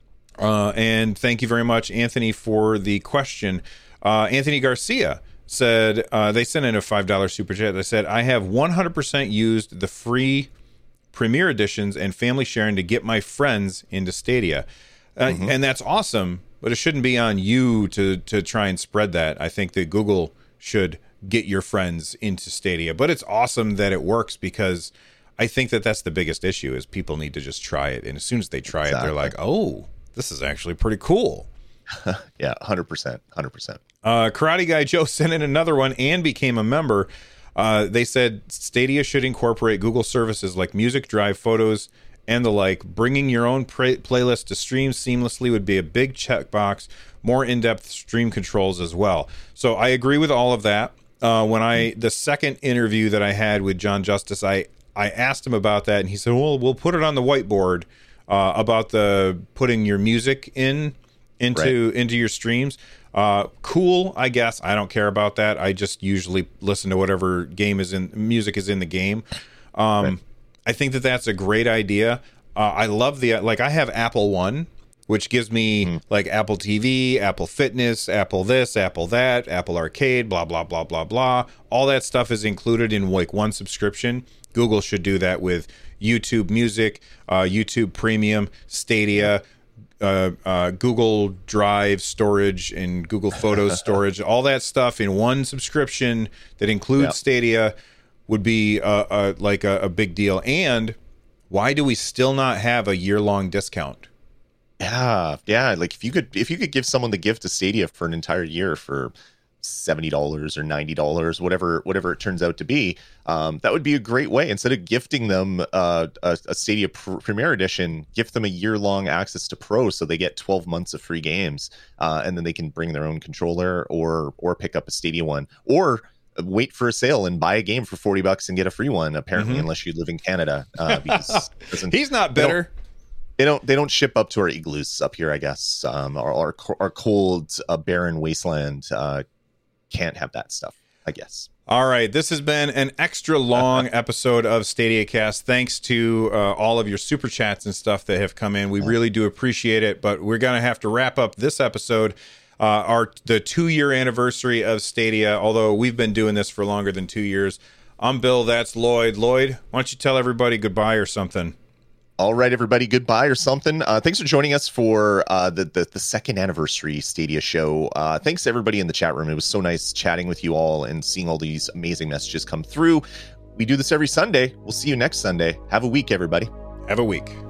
Uh, and thank you very much, Anthony, for the question. Uh, Anthony Garcia said, uh, they sent in a five dollar super chat. They said, I have one hundred percent used the free Premier Editions and family sharing to get my friends into Stadia. Uh, Mm-hmm. And that's awesome, but it shouldn't be on you to, to try and spread that. I think that Google should get your friends into Stadia. But it's awesome that it works, because I think that that's the biggest issue, is people need to just try it. And as soon as they try Exactly. it, they're like, oh, this is actually pretty cool. Yeah, one hundred percent, one hundred percent. Uh, Karate Guy Joe sent in another one and became a member. Uh, they said Stadia should incorporate Google services like Music, Drive, Photos, and the like. Bringing your own pra- playlist to stream seamlessly would be a big checkbox. More in-depth stream controls as well. So I agree with all of that. Uh, when I the second interview that I had with John Justice, I I asked him about that, and he said, "Well, we'll put it on the whiteboard uh, about the putting your music in into into your streams." Uh, cool, I guess. I don't care about that. I just usually listen to whatever game is in music is in the game. Um, Right. I think that that's a great idea. Uh, I love the like. I have Apple One, which gives me Mm. like Apple T V, Apple Fitness, Apple this, Apple that, Apple Arcade, blah blah blah blah blah. All that stuff is included in like one subscription. Google should do that with YouTube Music, uh, YouTube Premium, Stadia, uh, uh, Google Drive storage, and Google Photos storage. All that stuff in one subscription that includes Yeah. Stadia would be uh, uh, like a, a big deal. And why do we still not have a year-long discount? Yeah, yeah. Like if you could, if you could give someone the gift of Stadia for an entire year for seventy dollars or ninety dollars, whatever, whatever it turns out to be, um, that would be a great way. Instead of gifting them uh, a, a Stadia pr- Premier Edition, gift them a year long access to Pro, so they get twelve months of free games, uh, and then they can bring their own controller or or pick up a Stadia one, or wait for a sale and buy a game for forty bucks and get a free one. Apparently, Mhm. unless you live in Canada, uh, because it doesn't- He's not they don't- bitter. They don't they don't ship up to our igloos up here, I guess. Um, our our, our cold, uh, barren wasteland uh, can't have that stuff, I guess. All right, this has been an extra long episode of Stadia Cast. Thanks to uh, all of your super chats and stuff that have come in. We really do appreciate it, but we're going to have to wrap up this episode. Uh, our the two-year anniversary of Stadia, although we've been doing this for longer than two years. I'm Bill, that's Lloyd. Lloyd, why don't you tell everybody goodbye or something? All right, everybody, goodbye or something. Uh, thanks for joining us for uh, the, the the second anniversary Stadia show. Uh, thanks to everybody in the chat room. It was so nice chatting with you all and seeing all these amazing messages come through. We do this every Sunday. We'll see you next Sunday. Have a week, everybody. Have a week.